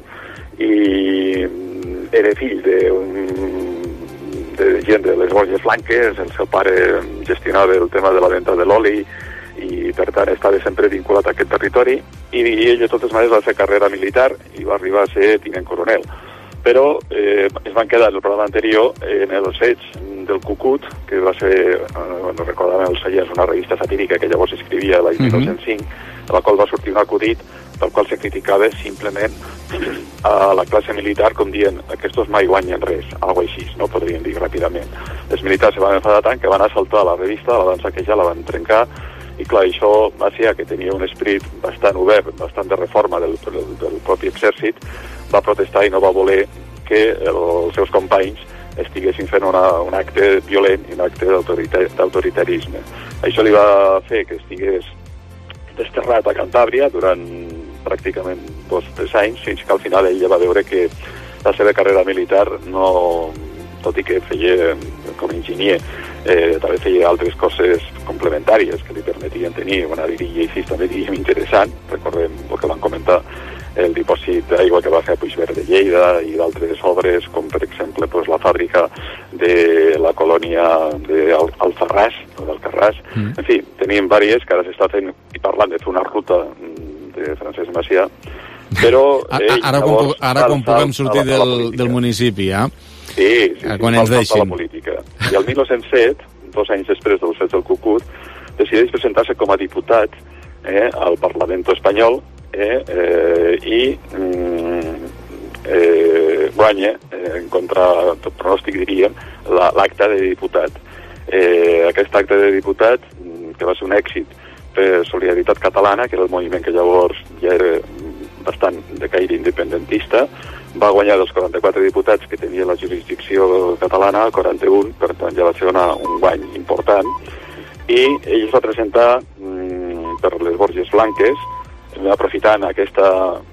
i era fill d'un de gent de les Borges Blanques, el seu pare gestionava el tema de la venda de l'oli i per tant estava sempre vinculat a aquest territori i ell de totes maneres va fer carrera militar i va arribar a ser tinent coronel. Però eh, es van quedar en el programa anterior en els fets del Cucut, que va ser, eh, no recordàvem els Seients, una revista satírica que llavors escrivia l'any mil nou-cents cinc, de la qual va sortir un acudit pel qual se criticava simplement a la classe militar com dient aquests mai guanyen res, algo així, no podríem dir ràpidament. Els militars se van enfadar tant que van assaltar la revista, la van saquejar, la van trencar, i clar, això Macià, que tenia un esperit bastant obert, bastant de reforma del, del, del propi exèrcit, va protestar i no va voler que els seus companys estiguessin fent una, un acte violent i un acte d'autoritarisme. Això li va fer que estigués desterrat a Cantàbria durant pràcticament dos o tres anys, fins que al final ell va veure que la seva carrera militar no, tot i que feia com a enginyer, eh, també feia altres coses complementàries que li permetien tenir una dirilla així també diríem interessant. Recordem el que van comentar, el dipòsit d'aigua que va fer a Puigverd de Lleida i d'altres obres com per exemple pues, la fàbrica de la colònia d'Alfarràs o d'Alcarràs. Mm. En fi, teníem diverses que ara s'està fent i parlant de fer una ruta de Francesc Macià, però ell, ara quan, ara quan puguem sortir la, del, del municipi, eh? Sí, sí, sí, quan ens deixin. La política. I el mil nou-cents set, dos anys després dels fets del Cucut, decideix presentar-se com a diputat eh, al Parlament espanyol eh, eh, i mm, eh, guanya, eh, en contra tot pronòstic diríem, la, l'acte de diputat. Eh, aquest acte de diputat, que va ser un èxit per Solidaritat Catalana, que era el moviment que llavors ja era bastant de caire independentista, va guanyar dels quaranta-quatre diputats que tenia la jurisdicció catalana, quaranta-un, per tant ja va ser una, un guany important, i ell es va presentar mm, per les Borges Blanques, aprofitant aquesta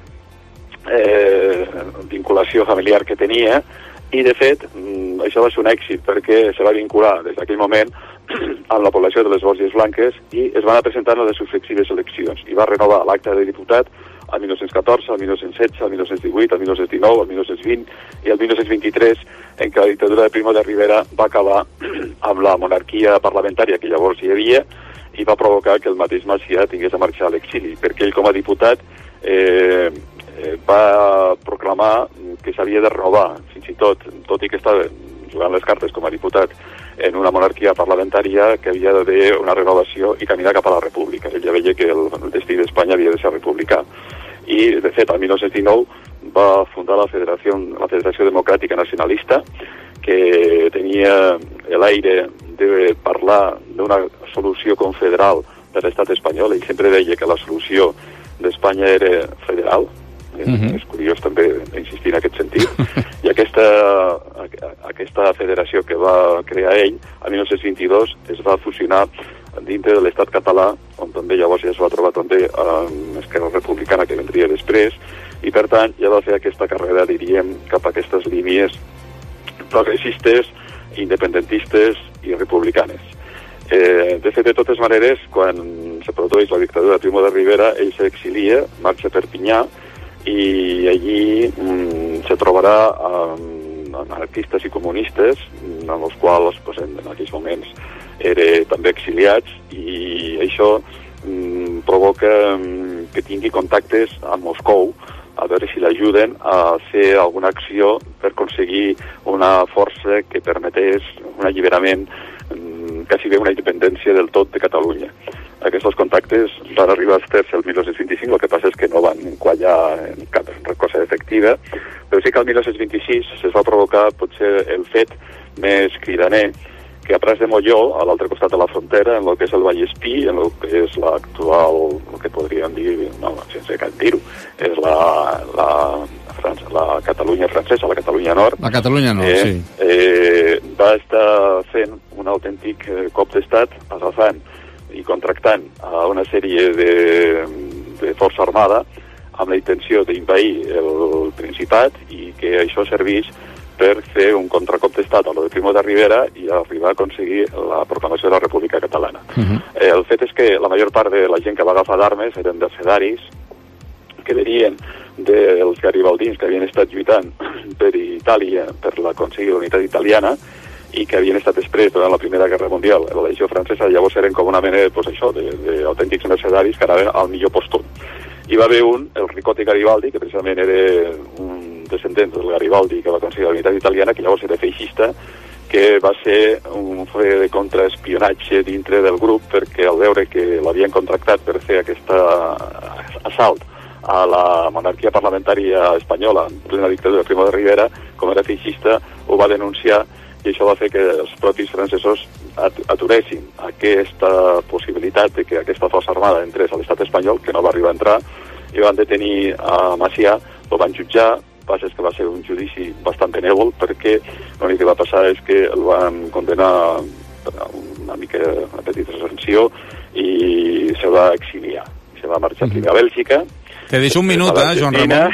eh, vinculació familiar que tenia, i de fet mm, això va ser un èxit perquè se va vincular des d'aquell moment amb la població de les Borges Blanques i es van presentar en les successives eleccions i va renovar l'acte de diputat al dinou catorze, al dinou setze, al dinou divuit, al dinou dinou, al dinou vint i al dinou vint-i-tres, en què la dictadura de Primo de Rivera va acabar amb la monarquia parlamentària que llavors hi havia i va provocar que el mateix Macià tingués a marxar a l'exili, perquè ell com a diputat eh, eh, va proclamar que s'havia de renovar, fins i tot, tot i que estava jugant les cartes com a diputat en una monarquia parlamentària, que havia d'haver una renovació i caminar cap a la república. Ell ja veia que el, el destí d'Espanya havia de ser republicà. I, de fet, al dinou dinou va fundar la Federació, la Federació Democràtica Nacionalista, que tenia l'aire de parlar d'una solució confederal de l'estat espanyol. Ell sempre deia que la solució d'Espanya era federal. Uh-huh. És curiós també insistir en aquest sentit. I aquesta, aquesta federació que va crear ell, a dinou vint-i-dos, es va fusionar dintre de l'estat català, on també llavors ja es va trobar també amb Esquerra Republicana, que vendria després, i per tant ja va fer aquesta carrera, diríem, cap a aquestes línies progressistes, independentistes i republicanes. Eh, de fet, de totes maneres, quan se produeix la dictadura de Primo de Rivera, ell s'exilia, marxa a Perpinyà, i allí mm, se trobarà amb anarquistes i comunistes, amb els quals pues, en, en aquells moments eren també exiliats, i això mm, provoca mm, que tingui contactes amb Moscou, a veure si l'ajuden a fer alguna acció per aconseguir una força que permetés un alliberament, mm, quasi bé una independència del tot de Catalunya. Aquests contactes van arribar a fer-se el dinou vint-i-cinc, el que passa és que no van quallar en cap cosa efectiva, però sí que el dinou vint-i-sis es va provocar potser el fet més cridaner que a Prats de Molló, a l'altre costat de la frontera, en el que és el Vallespí, en el que és l'actual, el que podríem dir, no, sense cap dir-ho, és la, la, la Catalunya francesa, la Catalunya Nord. La Catalunya Nord, eh, sí. Eh, va estar fent un autèntic cop d'estat, agafant i contractant a una sèrie de, de força armada amb la intenció d'invair el Principat i que això servís per fer un contracop d'estat a lo de Primo de Rivera i arribar a aconseguir la proclamació de la República Catalana. Uh-huh. eh, el fet és que la major part de la gent que va agafar d'armes eren mercedaris que venien dels garibaldins que havien estat lluitant per Itàlia per aconseguir la unitat italiana i que havien estat després durant la Primera Guerra Mundial a la legió francesa. Llavors eren com una mena pues, això, d'autèntics mercedaris que anaven al millor postum. Hi va haver un, el Ricotti Garibaldi, que precisament era un descendent del Garibaldi que va aconseguir la unitat italiana, que llavors era feixista, que va ser un fe de contraespionatge dintre del grup perquè al veure que l'havien contractat per fer aquest assalt a la monarquia parlamentària espanyola en plena dictadura de Primo de Rivera, com era feixista, ho va denunciar i això va fer que els propis francesos aturessin aquesta possibilitat de que aquesta força armada entrés a l'estat espanyol, que no va arribar a entrar, i van detenir a Macià, el van jutjar. El que passa és que va ser un judici bastant benèvol perquè l'únic que va passar és que el van condenar a una mica, una petita sanció i se va exiliar. Se va marxar a Bèlgica. Te deixo un minut, eh, Joan Ramon.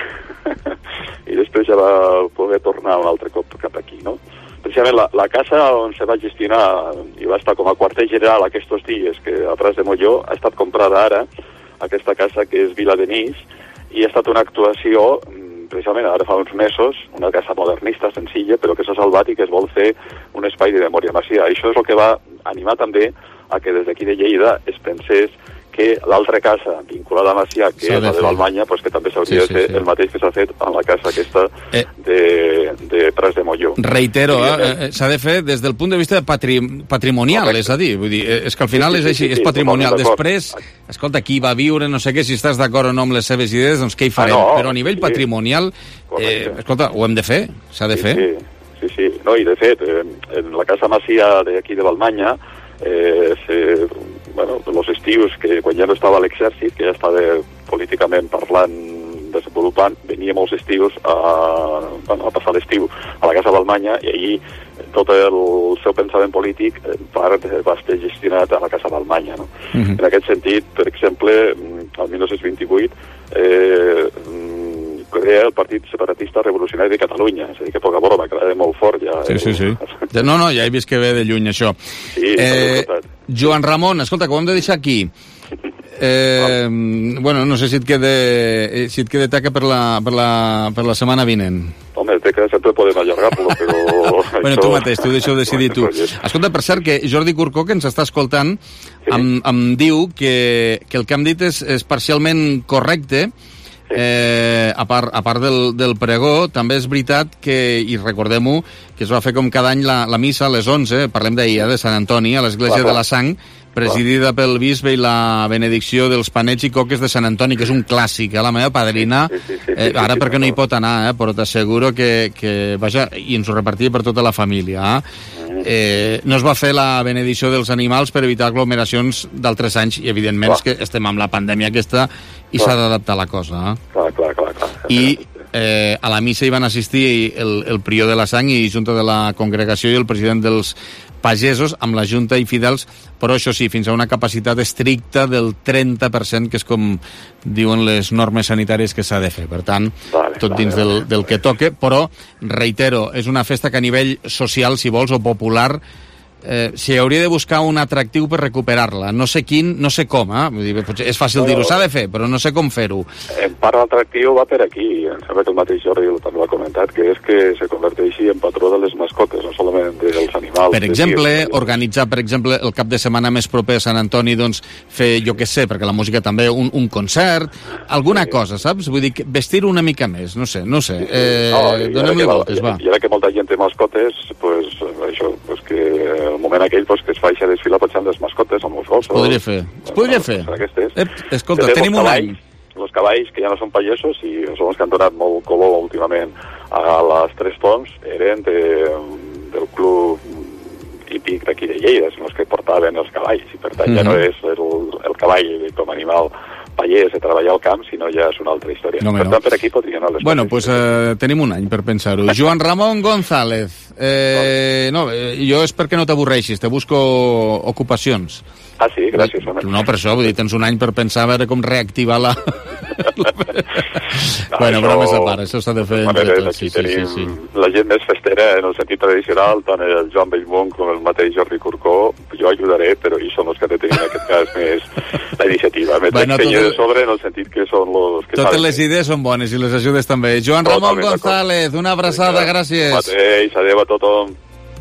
I després ja va poder tornar un altre cop cap aquí, no? Precisament la, la casa on se va gestionar i va estar com a quarter general aquests dies, que a Prats de Molló, ha estat comprada ara, aquesta casa que és Vila Denis, i ha estat una actuació, precisament ara fa uns mesos, una casa modernista, senzilla, però que s'ha salvat i que es vol fer un espai de memòria Macià. Això és el que va animar també a que des d'aquí de Lleida es pensés que l'altra casa vinculada a Macià, que és la de Balmanya, pues que també s'hauria sí, sí, de fer sí. el mateix que s'ha fet en la casa aquesta eh. de, de Pras de Molló. Reitero, eh, s'ha de fer des del punt de vista patri, patrimonial, correcte. És a dir, vull dir, és que al final sí, sí, és així, sí, sí, és patrimonial. Després, escolta, qui va viure, no sé què, si estàs d'acord o no amb les seves idees, doncs què hi farem? Ah, no, però a nivell sí. patrimonial, eh, escolta, ho hem de fer, s'ha de sí, fer. Sí, sí, sí, no, i de fet, eh, en la casa Macià d'aquí de Balmanya, eh, se... bueno, els estius, que quan ja no estava a l'exèrcit, que ja estava políticament parlant, desenvolupant, venia molts estius a, bueno, a passar l'estiu a la Casa d'Almanya, i allí tot el seu pensament polític en part va estar gestionat a la Casa d'Almanya. No? Uh-huh. En aquest sentit, per exemple, el dinou vint-i-vuit eh, crea el Partit Separatista Revolucionari de Catalunya, és a dir, que poca broma, que era molt fort ja. Sí, sí, sí. No, no, ja he vist que ve de lluny, això. Sí, eh, Joan Ramon, escolta, que ho hem de deixar aquí. Eh, bueno, no sé si et queda, si et queda taca per la, per la, per la setmana vinent. Home, teca sempre podem allargar-lo, però... bueno, tu mateix, tu deixo decidir tu. Escolta, per cert, que Jordi Curcó, que ens està escoltant, sí. em, em diu que, que el que hem dit és, és parcialment correcte. Eh, a part, a part del, del pregó, també és veritat que, i recordem-ho, que es va fer com cada any la, la missa a les onze, parlem d'ahir, de Sant Antoni, a l'església de la Sang, presidida pel bisbe i la benedicció dels panets i coques de Sant Antoni, que és un clàssic, eh? La meva padrina, eh, ara perquè no hi pot anar, eh? Però t'asseguro que, que, vaja, i ens ho repartia per tota la família, eh? Eh, no es va fer la benedicció dels animals per evitar aglomeracions d'altres anys, i evidentment és que estem amb la pandèmia aquesta i s'ha d'adaptar la cosa, eh? Clar, clar, clar, clar. I eh, a la missa hi van assistir el, el prior de la Sang i junta de la congregació i el president dels pagesos, amb la Junta i fidels, però això sí, fins a una capacitat estricta del trenta per cent, que és com diuen les normes sanitàries que s'ha de fer. Per tant, vale, tot dins vale, del, del que toque, però, reitero, és una festa que a nivell social, si vols, o popular, eh, s'hi hauria de buscar un atractiu per recuperar-la. No sé quin, no sé com, eh? Vull dir, és fàcil dir-ho, s'ha de fer, però no sé com fer-ho. En part l'atractiu va per aquí, em sembla que el mateix Jordi també ho ha comentat, que és que se converteixi en patró de les mascotes, no solament dels animals. Per exemple, organitzar, per exemple, el cap de setmana més proper a Sant Antoni, doncs, fer, jo què sé, perquè la música també, un, un concert, alguna sí. cosa, saps? Vull dir, vestir una mica més, no sé, no sé. Eh, no, donem-li voltes, va. I ara que molta gent té mascotes, pues, això, pues que el moment aquell pues, que es faci a desfilar potser les mascotes, amb els gossos. Es podria fer, es podria fer. Eh, escolta, tenim un any. Els cavalls, que ja no són pagesos i són els que han donat molt color últimament a les Tres Toms, eren de, del club hípic d'aquí de Lleida, són els que portaven els cavalls, i per tant mm-hmm. ja no és el, el cavall com a animal pagès de treballar al camp, sinó ja és una altra història. No, per tant, no. Per aquí podrien anar les bueno, coses. Bueno, doncs eh, tenim un any per pensar-ho. Joan Ramon González, eh, no, eh, jo és perquè no t'avorreixis, te busco ocupacions. Ah, sí, gràcies, home. No, per això, vull dir, tens un any per pensar a veure com reactivar la... la... no, bueno, això... bromes a part, això s'ha de fer entre tots. Sí, sí, sí, sí. La gent més festera, en el sentit tradicional, tant el Joan Bellmunt com el mateix Jordi Curcó, jo ajudaré, però ells són els que han de tenir en aquest cas més la iniciativa. Més bueno, tot... de sobre, en el sentit que són els que totes saben. Les idees són bones i les ajudes també. Joan Ramon González, una abraçada, gràcies. Mateix, adéu a tothom.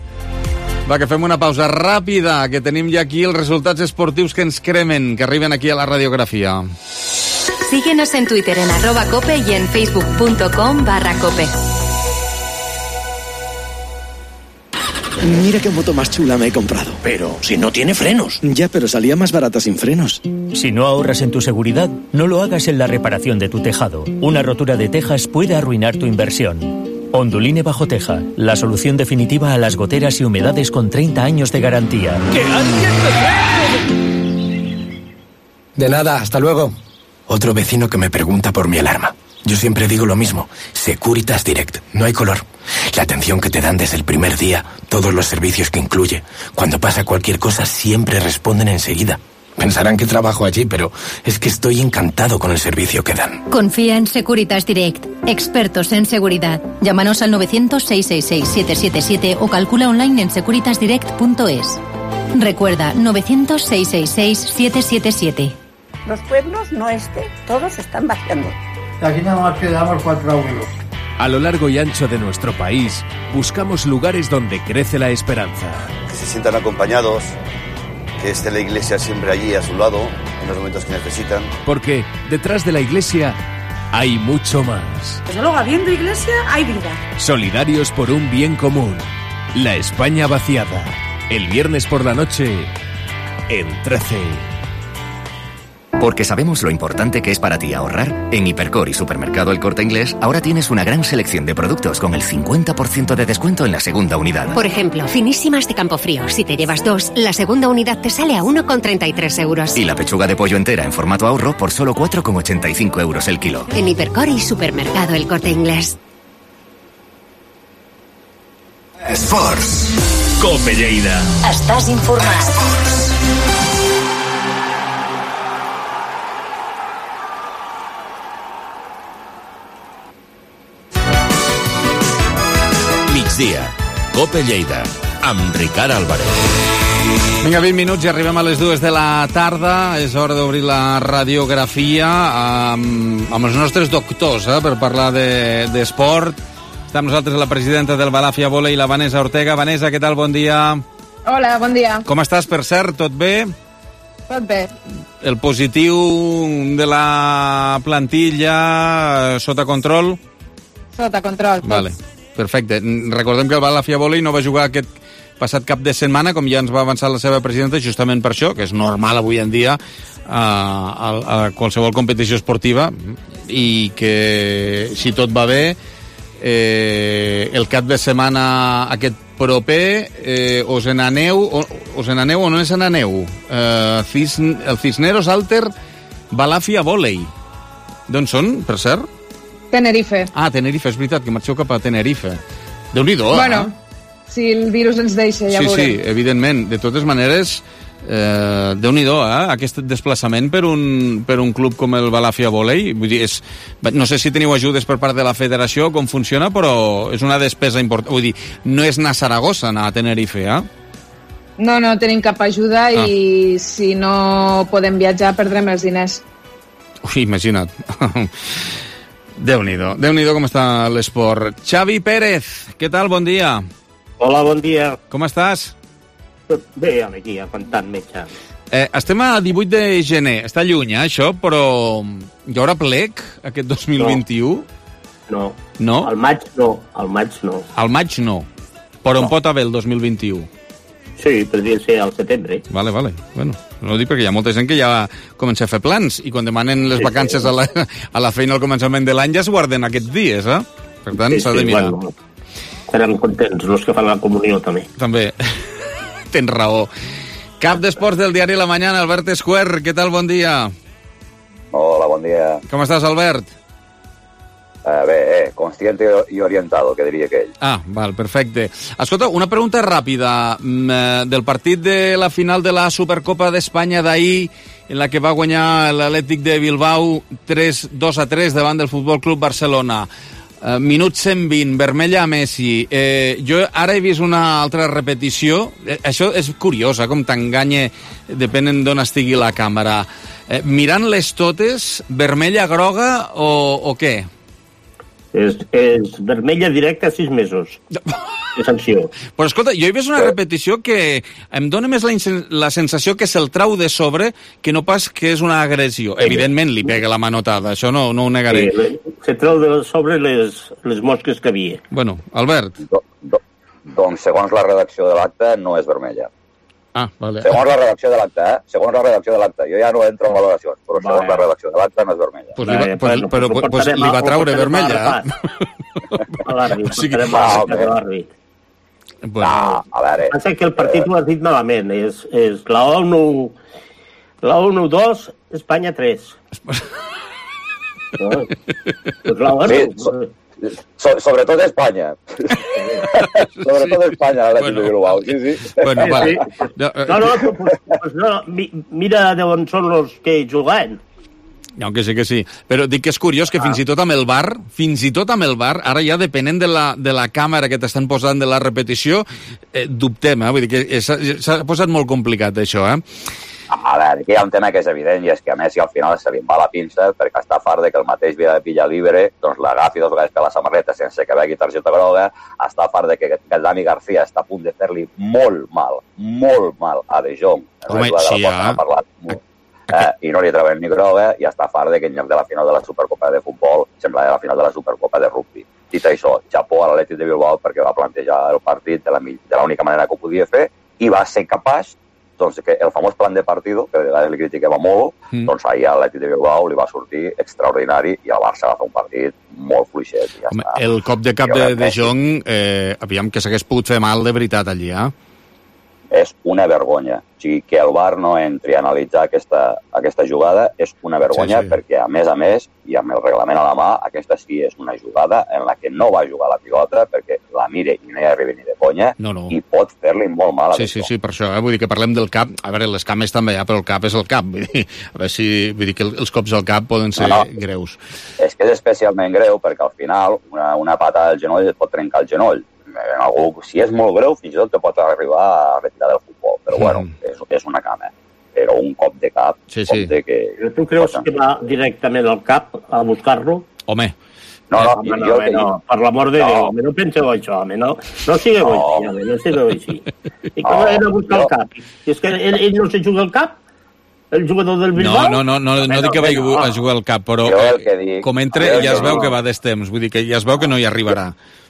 Va, que fem una pausa ràpida, que tenim ja aquí els resultats esportius que ens cremen, que arriben aquí a la radiografia. Síguenos en Twitter en arroba cope y en facebook.com barra cope. Mira qué moto más chula me he comprado. Pero si no tiene frenos. Ya, pero salía más barata sin frenos. Si no ahorras en tu seguridad, no lo hagas en la reparación de tu tejado. Una rotura de tejas puede arruinar tu inversión. Onduline Bajo Teja, la solución definitiva a las goteras y humedades con treinta años de garantía. ¡Que alguien! De nada, hasta luego. Otro vecino que me pregunta por mi alarma. Yo siempre digo lo mismo, Securitas Direct, no hay color. La atención que te dan desde el primer día, todos los servicios que incluye. Cuando pasa cualquier cosa siempre responden enseguida. Pensarán que trabajo allí, pero es que estoy encantado con el servicio que dan. Confía en Securitas Direct, expertos en seguridad. Llámanos al novecientos, seiscientos sesenta y seis, siete siete siete o calcula online en securitas direct punto es. Recuerda, novecientos, seiscientos sesenta y seis, siete siete siete. Los pueblos no este, todos están vaciando. Aquí nada más quedamos cuatro abuelos. A lo largo y ancho de nuestro país, buscamos lugares donde crece la esperanza. Que se sientan acompañados, que esté la iglesia siempre allí a su lado, en los momentos que necesitan. Porque detrás de la iglesia hay mucho más. Desde luego, habiendo iglesia, hay vida. Solidarios por un bien común. La España vaciada. El viernes por la noche en trece. Porque sabemos lo importante que es para ti ahorrar, en Hipercor y Supermercado El Corte Inglés ahora tienes una gran selección de productos con el cincuenta por ciento de descuento en la segunda unidad. Por ejemplo, finísimas de Campofrío. Si te llevas dos, la segunda unidad te sale a uno con treinta y tres euros. Y la pechuga de pollo entera en formato ahorro por solo cuatro con ochenta y cinco euros el kilo. En Hipercor y Supermercado El Corte Inglés. Esports. Cope Lleida. Estàs informat. Migdia. Cope Lleida. Amb Ricard Álvarez. Vinga, vint minuts i arribem a les dues de la tarda. És hora d'obrir la radiografia amb, amb els nostres doctors, eh, per parlar d'esport. De, Està amb nosaltres la presidenta del Balàfia Volei, la Vanessa Ortega. Vanessa, què tal? Bon dia. Hola, bon dia. Com estàs, per cert? Tot bé? Tot bé. El positiu de la plantilla sota control? Sota control. Tot. Vale, perfecte. Recordem que el Balàfia Volei no va jugar aquest passat cap de setmana, com ja ens va avançar la seva presidenta, justament per això, que és normal avui en dia a, a, a qualsevol competició esportiva, i que si tot va bé, eh, el cap de setmana aquest proper eh, us n'aneu o, us n'aneu o no us n'aneu eh, Cisn, el Cisneros Alter Balàfia Volei. D'on són, per cert? Tenerife. Ah, Tenerife, és veritat, que marxeu cap a Tenerife. Déu-n'hi-do, bueno, eh? si el virus ens deixa, ja sí, veurem. Sí, evidentment. De totes maneres, eh, Déu-n'hi-do, eh? Aquest desplaçament per un, per un club com el Balàfia Volei. Vull dir, és, no sé si teniu ajudes per part de la federació, com funciona, però és una despesa important. Vull dir, no és anar a Saragossa, anar a Tenerife, eh? No, no tenim cap ajuda ah. i si no podem viatjar perdrem els diners. Ui, imagina't. Déu-n'hi-do. Déu-n'hi-do com està l'esport. Xavi Pérez, què tal? Bon dia. Hola, bon dia. Com estàs? Bé, aquí, aguantant metge. Eh, estem a divuit de gener. Està lluny, eh, això, però hi haurà plec aquest dos mil vint-i-u? No. No? Al maig no, al maig no. Al maig no, però no. En pot haver el dos mil vint-i-u? Sí, podria ser al setembre. Vale, vale. Bueno, no ho dic perquè hi ha molta gent que ja comença a fer plans i quan demanen les sí, vacances sí. A, la, a la feina al començament de l'any ja es guarden aquests dies, eh? Per tant, s'ha sí, de mirar. Bueno, estaran contents els que fan la comunió, també. També. Tens raó. Cap d'esports del diari La Mañana, Albert Esquer. Què tal? Bon dia. Hola, bon dia. Com estàs, Albert? Uh, bé, eh, consciente y orientado, que diria aquell. Ah, val, perfecte. Escolta, una pregunta ràpida mm, del partit de la final de la Supercopa d'Espanya d'ahir, en la que va guanyar l'Atlètic de Bilbao dos a tres davant del Futbol Club Barcelona. Uh, minut cent vint, vermella a Messi. Eh, jo ara he vist una altra repetició. Eh, això és curiosa, com t'enganya, depenent d'on estigui la càmera. Eh, mirant les totes, vermella, groga o, o què? És, és vermella directa a sis mesos de sanció. Però escolta, jo he vist una repetició que em dóna més la, la sensació que se'l trau de sobre que no pas que és una agressió. Sí. Evidentment li pega la manotada, això no, no ho negaré. Sí, se trau de sobre les, les mosques que havia. Bueno, Albert. Do, do, doncs, segons la redacció de l'acte, no és vermella. Ah, vale. Segons la redacció de l'acte, eh? Segons la redacció de l'acte. Jo ja no entro en valoracions, però vale. Segons la redacció de l'acte no és vermella. Pues li va, pues, però pues, pues, li va traure vermella, eh? A l'àrbit, o sigui, portarem a, a l'àrbit. Bueno. No, a veure... Pensa que el partit ho has dit malament. És, és la ONU... La ONU dos, Espanya tres. No? Pues la ONU... Sí, so... So, sobretot Espanya. Sobretot sí. Espanya, ara bueno. Global. Sí, sí. Bueno, sí, vale. sí. No, no, pues, pues no, mira d'on són els que juguen. No, que sí, que sí. Però dic que és curiós que ah. fins i tot amb el V A R, fins i tot amb el V A R, ara ja depenent de la, de la càmera que t'estan posant de la repetició, eh, dubtem, eh? Vull dir que s'ha posat molt complicat, això, eh? A veure, aquí hi ha un tema que és evident i és que a Messi al final se li va la pinça perquè està fart de que el mateix dia de pilla libre doncs l'agafi dos vegades per la samarreta sense que vegi targeta groga, està fart de que, que el Dani García està a punt de fer-li molt mal, molt mal a De Jong. Home, sí, ja. eh, i no li treuen ni groga i està fart de que en lloc de la final de la Supercopa de futbol sembla la final de la Supercopa de rugby. Dit això, xapó a l'Atlètic de Bilbao perquè va plantejar el partit de la, de l'única manera que ho podia fer i va ser capaç doncs, que el famós plan de partido, que de vegades li critiqueva molt, mm. doncs ahir a l'Atlètic de Bilbao li va sortir extraordinari i el Barça va fer un partit molt fluixet. I ja Home, està. el cop de cap de, de Jong, eh, aviam que s'hagués pogut fer mal de veritat allí, eh? És una vergonya. O sigui, que el V A R no entri a analitzar aquesta, aquesta jugada és una vergonya, sí, sí. perquè, a més a més, i amb el reglament a la mà, aquesta sí és una jugada en la que no va jugar la pilota perquè la mire i no hi arribi ni de conya no, no. i pot fer-li molt mal a Sí, sí, sí, per això, eh? Vull dir que parlem del cap. A veure, les cames també hi ha, però el cap és el cap. Vull dir, a veure si, vull dir que els cops al cap poden ser no, no. greus. És que és especialment greu perquè al final una, una patada al genoll et pot trencar el genoll. Algú, si és molt greu, fins i tot te pot arribar a retirar del futbol. Però, mm. bueno, és, és una cama. Però un cop de cap... Sí, sí. De que... Tu creus que va directament al cap a buscar-lo? Home. No, no, home, jo no, home, no, per l'amor de no. Déu, home, no penseu això, home, no, no sigueu no. així, home, no sigueu així. I com no, hem de buscar jo... el cap? I és que ell, ell no se juga el cap? El jugador del Bilbao? No, no, no, no, no dic que vagi no. a jugar al cap, però eh, com entre ja es veu que va d'estemps, vull dir que ja es veu que no hi arribarà.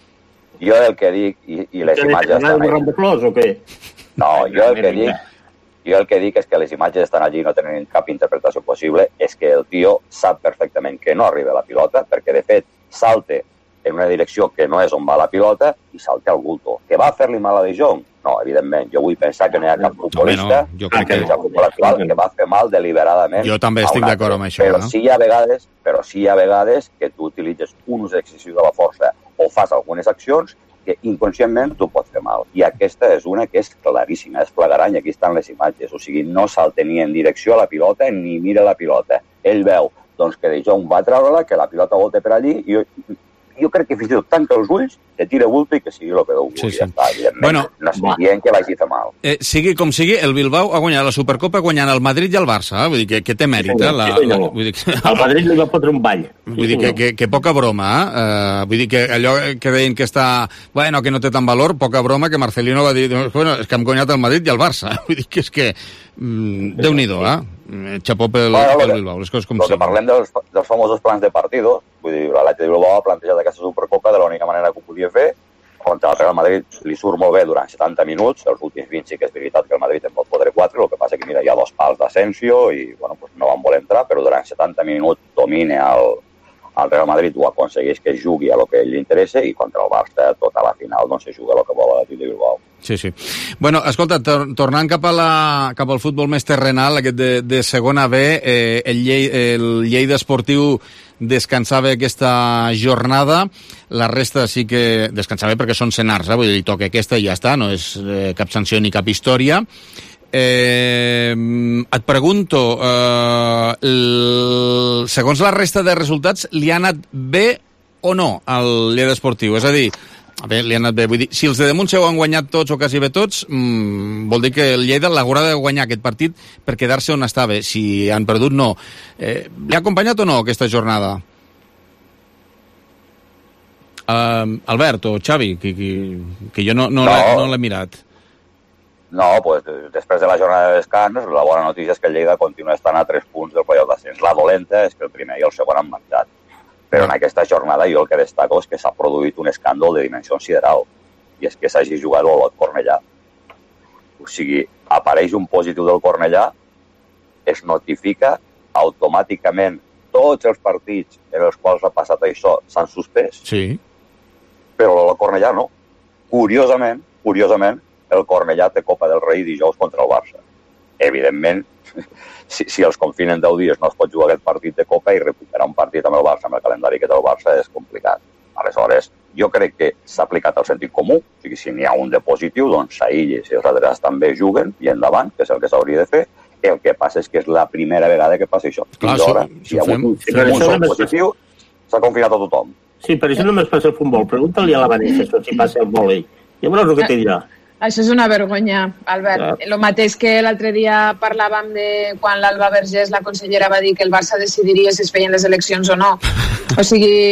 Jo el que dic, i, i les imatges estan allí... Flors, o què? No, jo el que dic, jo el que dic és que les imatges estan allí i no tenen cap interpretació possible, és que el tio sap perfectament que no arriba la pilota, perquè de fet salte en una direcció que no és on va la pilota i salta al bulto. Que va fer-li mal a De Jong? No, evidentment. Jo vull pensar que no hi ha cap futbolista no, no, que, que... que va fer mal deliberadament. Jo també estic d'acord amb això. Però, no? sí hi ha vegades, però sí hi ha vegades que tu utilitzes un ús excessiu de la força o fas algunes accions que inconscientment tu pots fer mal. I aquesta és una que és claríssima, és flagrant, i aquí estan les imatges. O sigui, no salta ni en direcció a la pilota ni mira la pilota. Ell veu doncs, que De Jong va treure-la, que la pilota volta per allí, i jo, jo crec que fins i tot tanca els ulls, que tira bulto i que sigui el que deu. Sí, sí. Ja està, evidentment. Bueno, no estic dient que vagi a fer mal. Eh, sigui com sigui, el Bilbao ha guanyat la Supercopa guanyant el Madrid i el Barça. Eh? Vull dir que, que té mèrit. Sí, eh? La, sí, la, vull dir que... El Madrid li va fotre un ball. Vull dir que, que, que poca broma. Eh? Uh, vull dir que allò que deien que està... Bueno, que no té tant valor, poca broma, que Marcelino va dir bueno, és que hem guanyat el Madrid i el Barça. Vull dir que és que... Mm, Déu-n'hi-do, eh? Xapó pel, bueno, pel Bilbao, les coses com sigui. Parlem dels, dels famosos plans de partido, vull dir, l'Atlètic de Bilbao ha plantejat aquesta Supercopa de l'única manera que ho podia fer, contra el Real Madrid li surt molt bé durant setanta minuts, els últims vint sí que és veritat que el Madrid en pot fotre quatre, el que passa que mira, hi ha dos pals d'Asensio i bueno, pues no van voler entrar, però durant setanta minuts domina el, el Real Madrid, ho aconsegueix que jugui a lo que ell li interessa i contra el Barça tota la final doncs se juga a lo que vol l'Atlètic de Bilbao. Sí, sí. Bueno, escolta, tor tornant cap, a la, cap al futbol més terrenal, aquest de, de segona B, eh, el, Llei, el Lleida Esportiu descansava aquesta jornada, la resta sí que descansava perquè són senars, eh? Vull dir, toca aquesta i ja està, no és eh, cap sanció ni cap història. Eh, et pregunto, eh, el, segons la resta de resultats, li ha anat bé o no al Lleida Esportiu? És a dir, a veure, li ha anat bé. Vull dir, si els de damunt seu han guanyat tots o quasi bé tots, mmm, vol dir que el Lleida l'haurà de guanyar aquest partit per quedar-se on estava. Si han perdut, no. Eh, li ha acompanyat o no aquesta jornada? Uh, Albert o Xavi, que, que, que jo no, no, no. no l'he mirat. No, pues, després de la jornada de descans, la bona notícia és que el Lleida continua estant a tres punts del playoff d'ascens. La dolenta és que el primer i el segon han marxat. Però en aquesta jornada jo el que destaco és que s'ha produït un escàndol de dimensió sideral, i és que s'hagi jugat el Lot Cornellà. O sigui, apareix un positiu del Cornellà, es notifica automàticament tots els partits en els quals ha passat això s'han suspès, sí. Però el Cornellà no. Curiosament, curiosament, el Cornellà té Copa del Rei dijous contra el Barça. Evidentment, si, si els confinen deu dies no es pot jugar aquest partit de Copa i recuperar un partit amb el Barça, amb el calendari que té el Barça, és complicat. Aleshores, jo crec que s'ha aplicat el sentit comú, o sigui, si n'hi ha un de positiu, doncs s'aïlli, si els altres també juguen i endavant, que és el que s'hauria de fer. El que passa és que és la primera vegada que passa això. Fins Clar, ara, si hi ha hagut un, sí, un sol positiu, s'ha confinat a tothom. Sí, però això només passa el futbol. Pregunta-li a la Vanessa això, si passa el vòlei. Ja veuràs el que te dirà. Això és una vergonya, Albert. El mateix que l'altre dia parlàvem de quan l'Alba Vergés, la consellera, va dir que el Barça decidiria si es feien les eleccions o no. O sigui,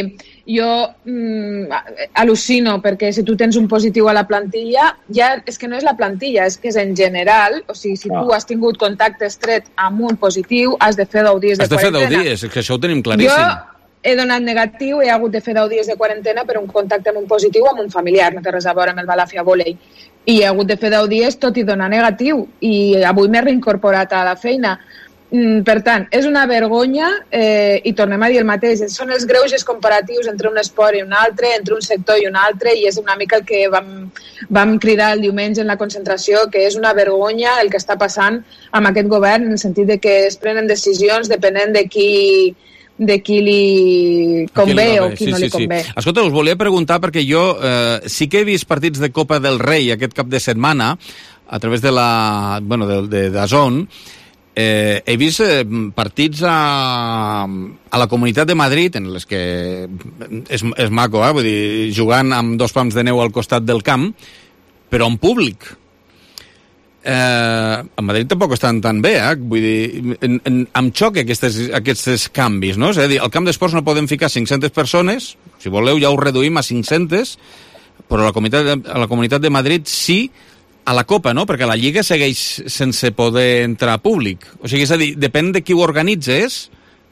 jo mm, al·lucino, perquè si tu tens un positiu a la plantilla, ja és que no és la plantilla, és que és en general, o sigui, si tu has tingut contacte estret amb un positiu, has de fer deu dies de quarantena. Has de fer deu dies, és que això ho tenim claríssim. Jo he donat negatiu, he hagut de fer deu dies de quarantena per un contacte amb un positiu amb un familiar, no té res a veure amb el Balàfia Volei. I he hagut de fer deu dies tot i donar negatiu. I avui m'he reincorporat a la feina. Per tant, és una vergonya eh, i tornem a dir el mateix. Són els greuges comparatius entre un esport i un altre, entre un sector i un altre, i és una mica el que vam, vam cridar el diumenge en la concentració, que és una vergonya el que està passant amb aquest govern, en el sentit de que es prenen decisions depenent de qui... de qui li convé o qui sí, no sí, li convé. Sí. Escolta, us volia preguntar, perquè jo eh, sí que he vist partits de Copa del Rei aquest cap de setmana, a través de la... bueno, de, de, de Zone, eh, he vist eh, partits a, a la Comunitat de Madrid, en les que és, és maco, eh? Vull dir, jugant amb dos pams de neu al costat del camp, però en públic. Eh, a Madrid tampoc estan tan bé, eh? Vull dir, en, en, em xoca aquests, aquests canvis, no? És a dir, al camp d'esports no podem ficar cinc-centes persones, si voleu ja ho reduïm a cinc-centes, però a la comunitat, a la Comunitat de Madrid sí, a la Copa, no? Perquè la Lliga segueix sense poder entrar públic. O sigui, és a dir, depèn de qui ho organitzes,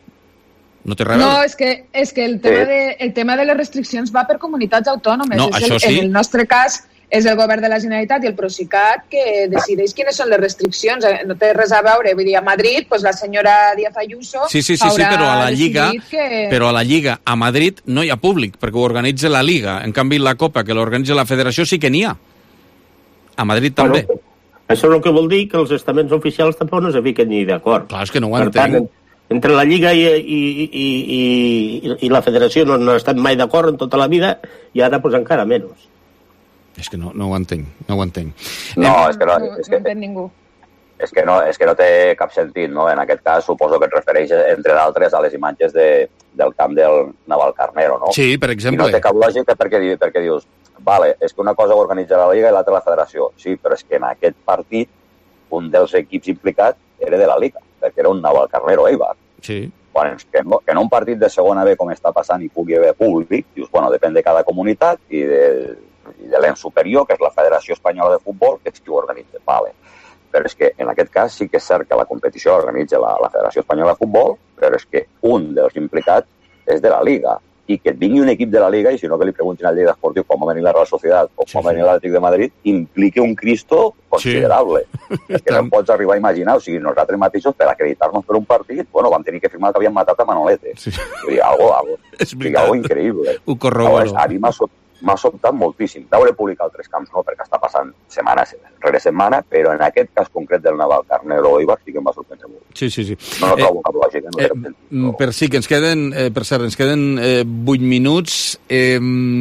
no té res a veure. No, és que, és que el, tema de, el tema de les restriccions va per comunitats autònomes. No, és això el, sí. En el nostre cas és el govern de la Generalitat i el Procicat que decideix quines són les restriccions. No té res a veure. Vull dir, a Madrid, pues, la senyora Díaz Ayuso sí, sí, sí, sí, però a la Lliga, que... però a la Lliga, a Madrid, no hi ha públic, perquè ho organitza la Liga. En canvi, la Copa, que l'organitza la Federació, sí que n'hi ha. A Madrid també. Bueno, això és el que vol dir que els estaments oficials tampoc no se fiquen ni d'acord. Clar, és que no ho per entenc. Tant, entre la Lliga i, i, i, i, i la Federació no, no estan mai d'acord en tota la vida, i ara pues, encara menys. És que no, no ho entenc, no ho entenc. No, és que no, és que, no entén ningú. És que, no, és que no té cap sentit, no? En aquest cas suposo que et refereix, entre d'altres, a les imatges de, del camp del Navalcarnero, no? Sí, per exemple. I no té cap lògica perquè, perquè dius, vale, és que una cosa ho organitza la Liga i l'altra la Federació. Sí, però és que en aquest partit un dels equips implicats era de la Liga, perquè era un Navalcarnero Eibar. Sí. Bueno, és que, no, que en un partit de segona B com està passant hi pugui haver públic, dius, bueno, depèn de cada comunitat i de... i de l'ens superior, que és la Federació Espanyola de Futbol, que és qui ho organitza. Vale. Però és que en aquest cas sí que és cert que la competició l'organitza la, la Federació Espanyola de Futbol, però és que un dels implicats és de la Liga. I que et vingui un equip de la Liga, i si no que li preguntin al Lleida Esportiu com va venir la Real Societat o com sí, va venir sí. l'Atlètic de Madrid, implica un Cristo considerable. Sí. És que no em pots arribar a imaginar. O sigui, nosaltres mateixos, per acreditar-nos per un partit, bueno, vam tenir que firmar que havíem matat a Manolete. Sí. O sigui, algo, algo, o sigui, algo increïble. Ho corroboro. A mi m'ha m'ha sobtat moltíssim. Veure publicar altres camps no, perquè està passant setmana rere setmana, però en aquest cas concret del Navalcarnero Eibar sí que em va sorprendre molt. Sí, sí, sí. No no trobo eh, cap lògica. No eh, no. Per sí, que ens queden, eh, per cert, ens queden eh, vuit minuts. Eh,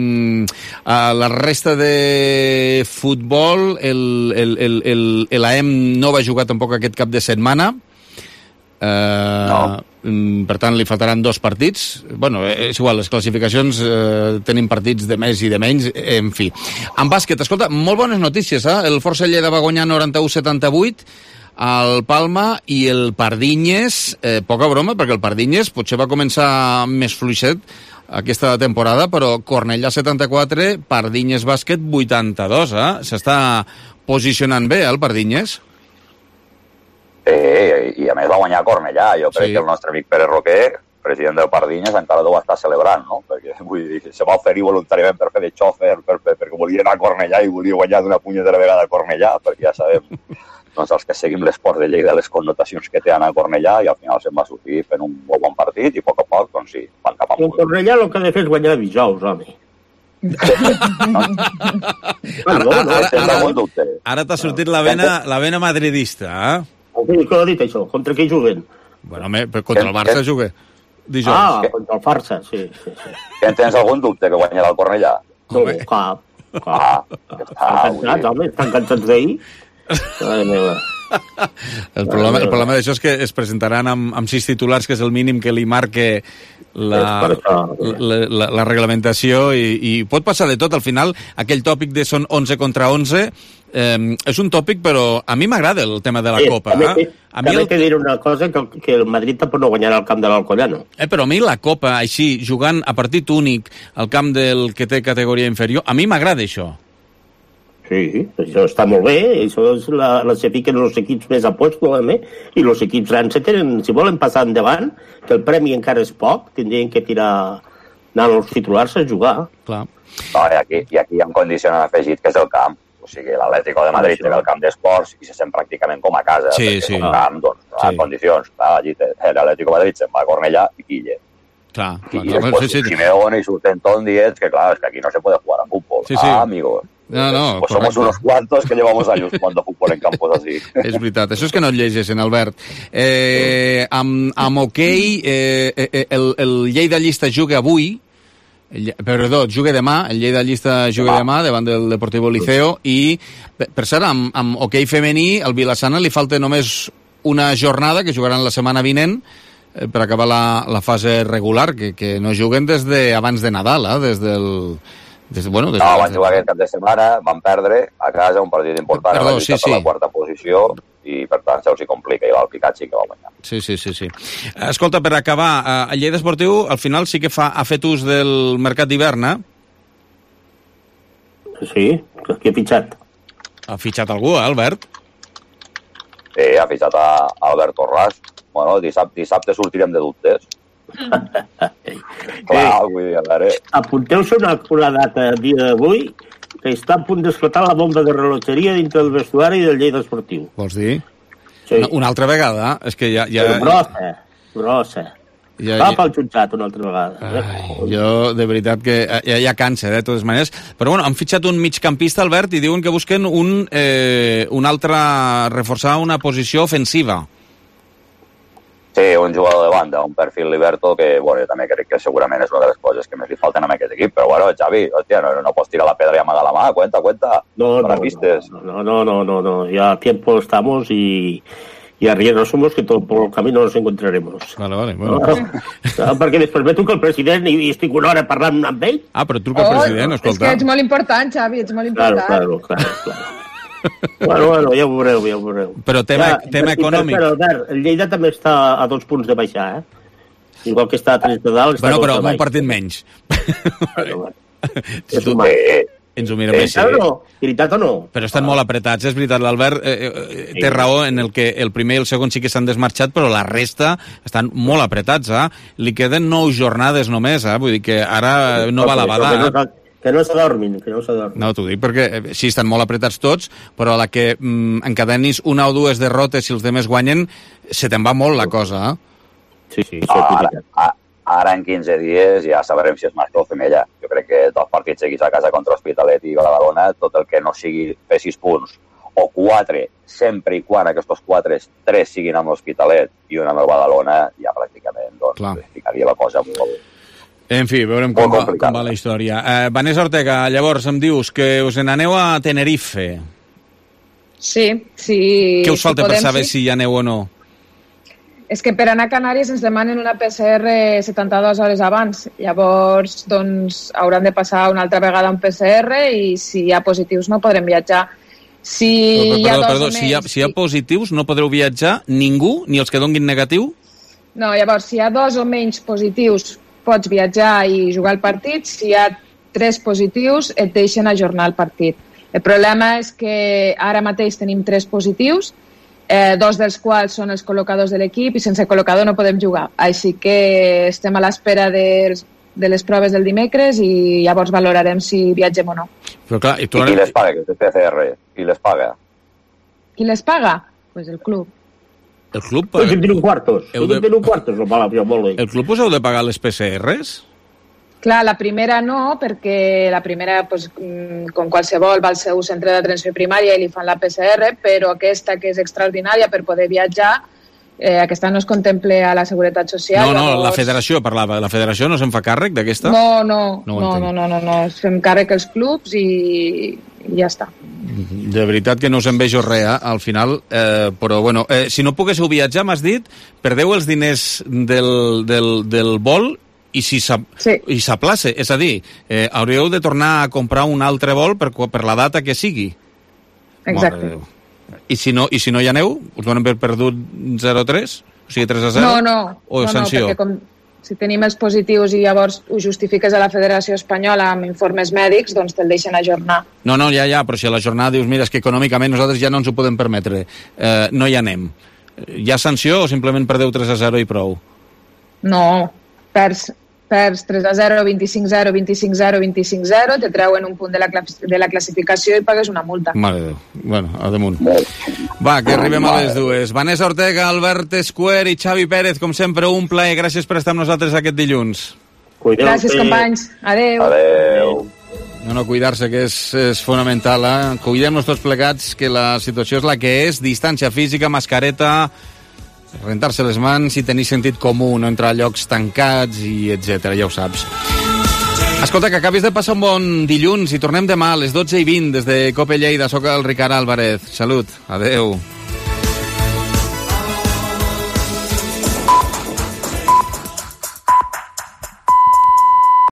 a la resta de futbol, el, el, el, el, l'A E M no va jugar tampoc aquest cap de setmana. Eh, no. Per tant, li faltaran dos partits. Bueno, és igual, les classificacions eh, tenim partits de més i de menys, en fi. En bàsquet, escolta, molt bones notícies, eh? El Força Lleida va guanyar noranta-u setanta-vuit al Palma i el Pardinyes, eh, poca broma, perquè el Pardinyes potser va començar més fluixet aquesta temporada, però Cornellà setanta-quatre, Pardinyes bàsquet vuitanta-dos, eh? S'està posicionant bé, eh, el Pardinyes. Eh, i a més va guanyar Cornellà. Jo crec sí. que el nostre amic Pere Roquer, president del Pardinyes, encara deu estar celebrant, no? Perquè vull dir, se va oferir voluntàriament per fer de xòfer, per, per, perquè volia anar a Cornellà i volia guanyar d'una punyetera vegada a Cornellà, perquè ja sabem, doncs els que seguim l'esport de Lleida, les connotacions que té anar a Cornellà, i al final se'n va sortir fent un molt bon partit i a poc a poc, doncs sí, van cap amunt. En Cornellà el que ha de fer és guanyar dijous, home. ara ara, ara, ara, ara t'ha sortit la vena, la vena madridista, eh? Sí, què ha dit això? Contra qui juguen? Bueno, home, contra el Barça juga dijous. Ah, contra el Barça, sí. sí, sí. Que tens algun dubte que guanyarà el Cornellà? No, cap. cap. Ah, estan cansats, home, estan cansats d'ahir. Mare meva. El problema, el problema d'això és que es presentaran amb, amb sis titulars, que és el mínim que li marque la, la, la, la reglamentació, i, i pot passar de tot. Al final, aquell tòpic de són onze contra onze eh, és un tòpic, però a mi m'agrada el tema de la sí, Copa. També, Eh? A mi també el... que dir una cosa, que, que el Madrid tampoc no guanyarà el camp de l'Alcoyano. Eh, però a mi la Copa, així, jugant a partit únic al camp del que té categoria inferior, a mi m'agrada això. Sí, això està molt bé, això és la, la se fiquen els equips més a puesto, eh? I els equips grans se tenen, si volen passar endavant, que el premi encara és poc, tindrien que tirar, anar als titulars a jugar. Clar. No, i aquí, i aquí hi ha un condicionant afegit, que és el camp. O sigui, l'Atlético de Madrid té el camp d'esports i se sent pràcticament com a casa. Sí, sí. És un camp, doncs, sí. En condicions. Allí l'Atlético de Madrid se'n va a Cornellà i quille. Clar, clar, y clar, después sí, sí. Simeone y su Tentón diez, que claro, es que aquí no se puede jugar a fútbol. Sí, sí. Ah, amigos. No, no, pues correcte. somos unos cuantos que llevamos años jugando fútbol en campos así. És veritat, això és que no et llegeixen, Albert. Eh, amb, amb hoquei, eh, eh, el, el Lleida Llista juga avui, el, perdó, juga demà, el Lleida Llista juga demà davant del Deportivo Liceo, i, per cert, amb, amb hoquei femení, al Vilassana li falta només una jornada, que jugaran la setmana vinent, eh, per acabar la, la fase regular, que, que no juguen des de abans de Nadal, eh, des del... Des, bueno, des no, de... van jugar aquest cap de setmana, van perdre a casa un partit important, Perdó, van lluitar sí, per sí. la quarta posició, i per tant se'ls hi complica, i l'Alpicat sí que va guanyar. Sí, sí, sí, sí. Escolta, per acabar, el Lleida Esportiu al final sí que fa, ha fet ús del mercat d'hivern, eh? Sí, qui ha fitxat? Ha fitxat algú, eh, Albert? Sí, ha fitxat a Albert Torràs. Bueno, dissabte, dissabte sortirem de dubtes. Clar, vull dir, a veure... Apunteu-se una, una data, el dia d'avui, que està a punt d'esclatar la bomba de rellotgeria dintre del vestuari del Lleida Esportiu. Vols dir? Sí. Una, una altra vegada? És que ja... ja... Grossa, grossa. Ja, Va ja... pel jutjat una altra vegada. Ai, jo, de veritat, que ja, ja cansa, eh, de totes maneres. Però bueno, han fitxat un migcampista, Albert, i diuen que busquen un, eh, un altre... reforçar una posició ofensiva. Sí, un jugador de banda, un perfil liberto que, bueno, jo també crec que segurament és una de les coses que més li falten a aquest equip, però bueno, Xavi, hòstia, no, no pots tirar la pedra i amagar la mà, cuenta, cuenta, no, para no, pistes. No, no, no, no, no, ya a tiempo estamos y, y arriesgados somos que todo por el camino nos encontraremos. Vale, vale, bueno. No, perquè després ve truca el president i, i estic una hora parlant amb ell. Ah, però truca el oh, president, escolta. És que ets molt important, Xavi, ets molt important. Claro, claro, claro, claro. Bueno, bueno, ja ho veureu, ja ho veureu. Però tema, ja, tema econòmic. Però, Albert, el Lleida també està a dos punts de baixar, eh? Igual que està a tres de dalt, està bueno, a dos però de baix. un partit menys. Bueno, bueno. Si tu ens ho mirem eh, així. o no? Veritat o no? Però estan molt apretats, és veritat. L'Albert eh, eh, té raó en el que el primer i el segon sí que s'han desmarxat, però la resta estan molt apretats, eh? Li queden nou jornades només, eh? Vull dir que ara no va la badar, eh? Que no s'adormin, que no s'adormin. No, t'ho dic perquè sí, estan molt apretats tots, però a la que mm, encadenis una o dues derrotes si els demés guanyen, se te'n va molt la cosa, eh? Sí, sí. No, ara, ara en quinze dies ja sabrem si és mascle o femella. Jo crec que dos partits seguits a casa contra Hospitalet i Badalona, tot el que no sigui fer sis punts o quatre, sempre i quan aquests quatre, tres siguin amb l'Hospitalet i un amb el Badalona, ja pràcticament doncs, ficaria la cosa molt... En fi, veurem com va, com va la història. Eh, Vanessa Ortega, llavors em dius que us n'aneu a Tenerife. Sí, sí. Què us falta si podem, per saber sí. si hi aneu o no? És que per anar a Canàries ens demanen una P C R setanta-dues hores abans. Llavors, doncs, hauran de passar una altra vegada un P C R i si hi ha positius no podrem viatjar. Si Però, hi ha perdó, dos perdó, o si hi ha, més, si hi ha positius no podreu viatjar ningú, ni els que donguin negatiu? No, llavors, si hi ha dos o menys positius pots viatjar i jugar el partit, si hi ha tres positius et deixen ajornar el partit. El problema és que ara mateix tenim tres positius, eh, dos dels quals són els col·locadors de l'equip i sense col·locador no podem jugar. Així que estem a l'espera de, de les proves del dimecres i llavors valorarem si viatgem o no. Però clar, i, tu I qui les paga, que és P C R? Qui les paga? Qui les paga? Pues el club. El club... Tots en tenen quartos. Tots en tenen quartos, no paga, molt bé. El club us heu de pagar les P C Rs? Clar, la primera no, perquè la primera, pues, com qualsevol, va al seu centre d'atenció primària i li fan la P C R, però aquesta, que és extraordinària per poder viatjar, eh, aquesta no es contemple a la Seguretat Social. No, no, llavors... la federació parlava. La federació no se'n fa càrrec d'aquesta? No, no, no, no, no, no, no, no, fem càrrec els clubs i, i ja està. De veritat que no us envejo res, eh, al final, eh, però bueno, eh, si no poguéssiu viatjar, m'has dit, perdeu els diners del, del, del vol i si s'aplace, sí. És a dir, eh, hauríeu de tornar a comprar un altre vol per, per la data que sigui. Exacte. I si no, i si no hi aneu, us donen per perdut zero tres? O sigui, tres a zero? No, no, o no, sanció? no, perquè com, si tenim els positius i llavors ho justifiques a la Federació Espanyola amb informes mèdics, doncs te'l deixen ajornar. No, no, ja, ja, però si a la jornada dius, mira, és que econòmicament nosaltres ja no ens ho podem permetre, eh, no hi anem. Hi ha sanció o simplement perdeu tres a zero i prou? No, perds, perds tres a zero, vint-i-cinc a zero, vint-i-cinc a zero, vint-i-cinc a zero, te treuen un punt de la, de la classificació i pagues una multa. Mare de Déu. Bueno, a damunt. Va, que arribem a les dues. Vanessa Ortega, Albert Escuer i Xavi Pérez, com sempre, un plaer. Gràcies per estar amb nosaltres aquest dilluns. Cuideu-te. Gràcies, companys. Adéu. Adéu. No, no, cuidar-se, que és, és fonamental, eh? Cuidem-nos tots plegats, que la situació és la que és. Distància física, mascareta, rentar-se les mans i tenir sentit comú, no entrar a llocs tancats i etcètera, ja ho saps. Escolta, que acabis de passar un bon dilluns i tornem demà a les dotze i vint des de Cope Lleida. Soc el Ricard Álvarez. Salut. Adeu.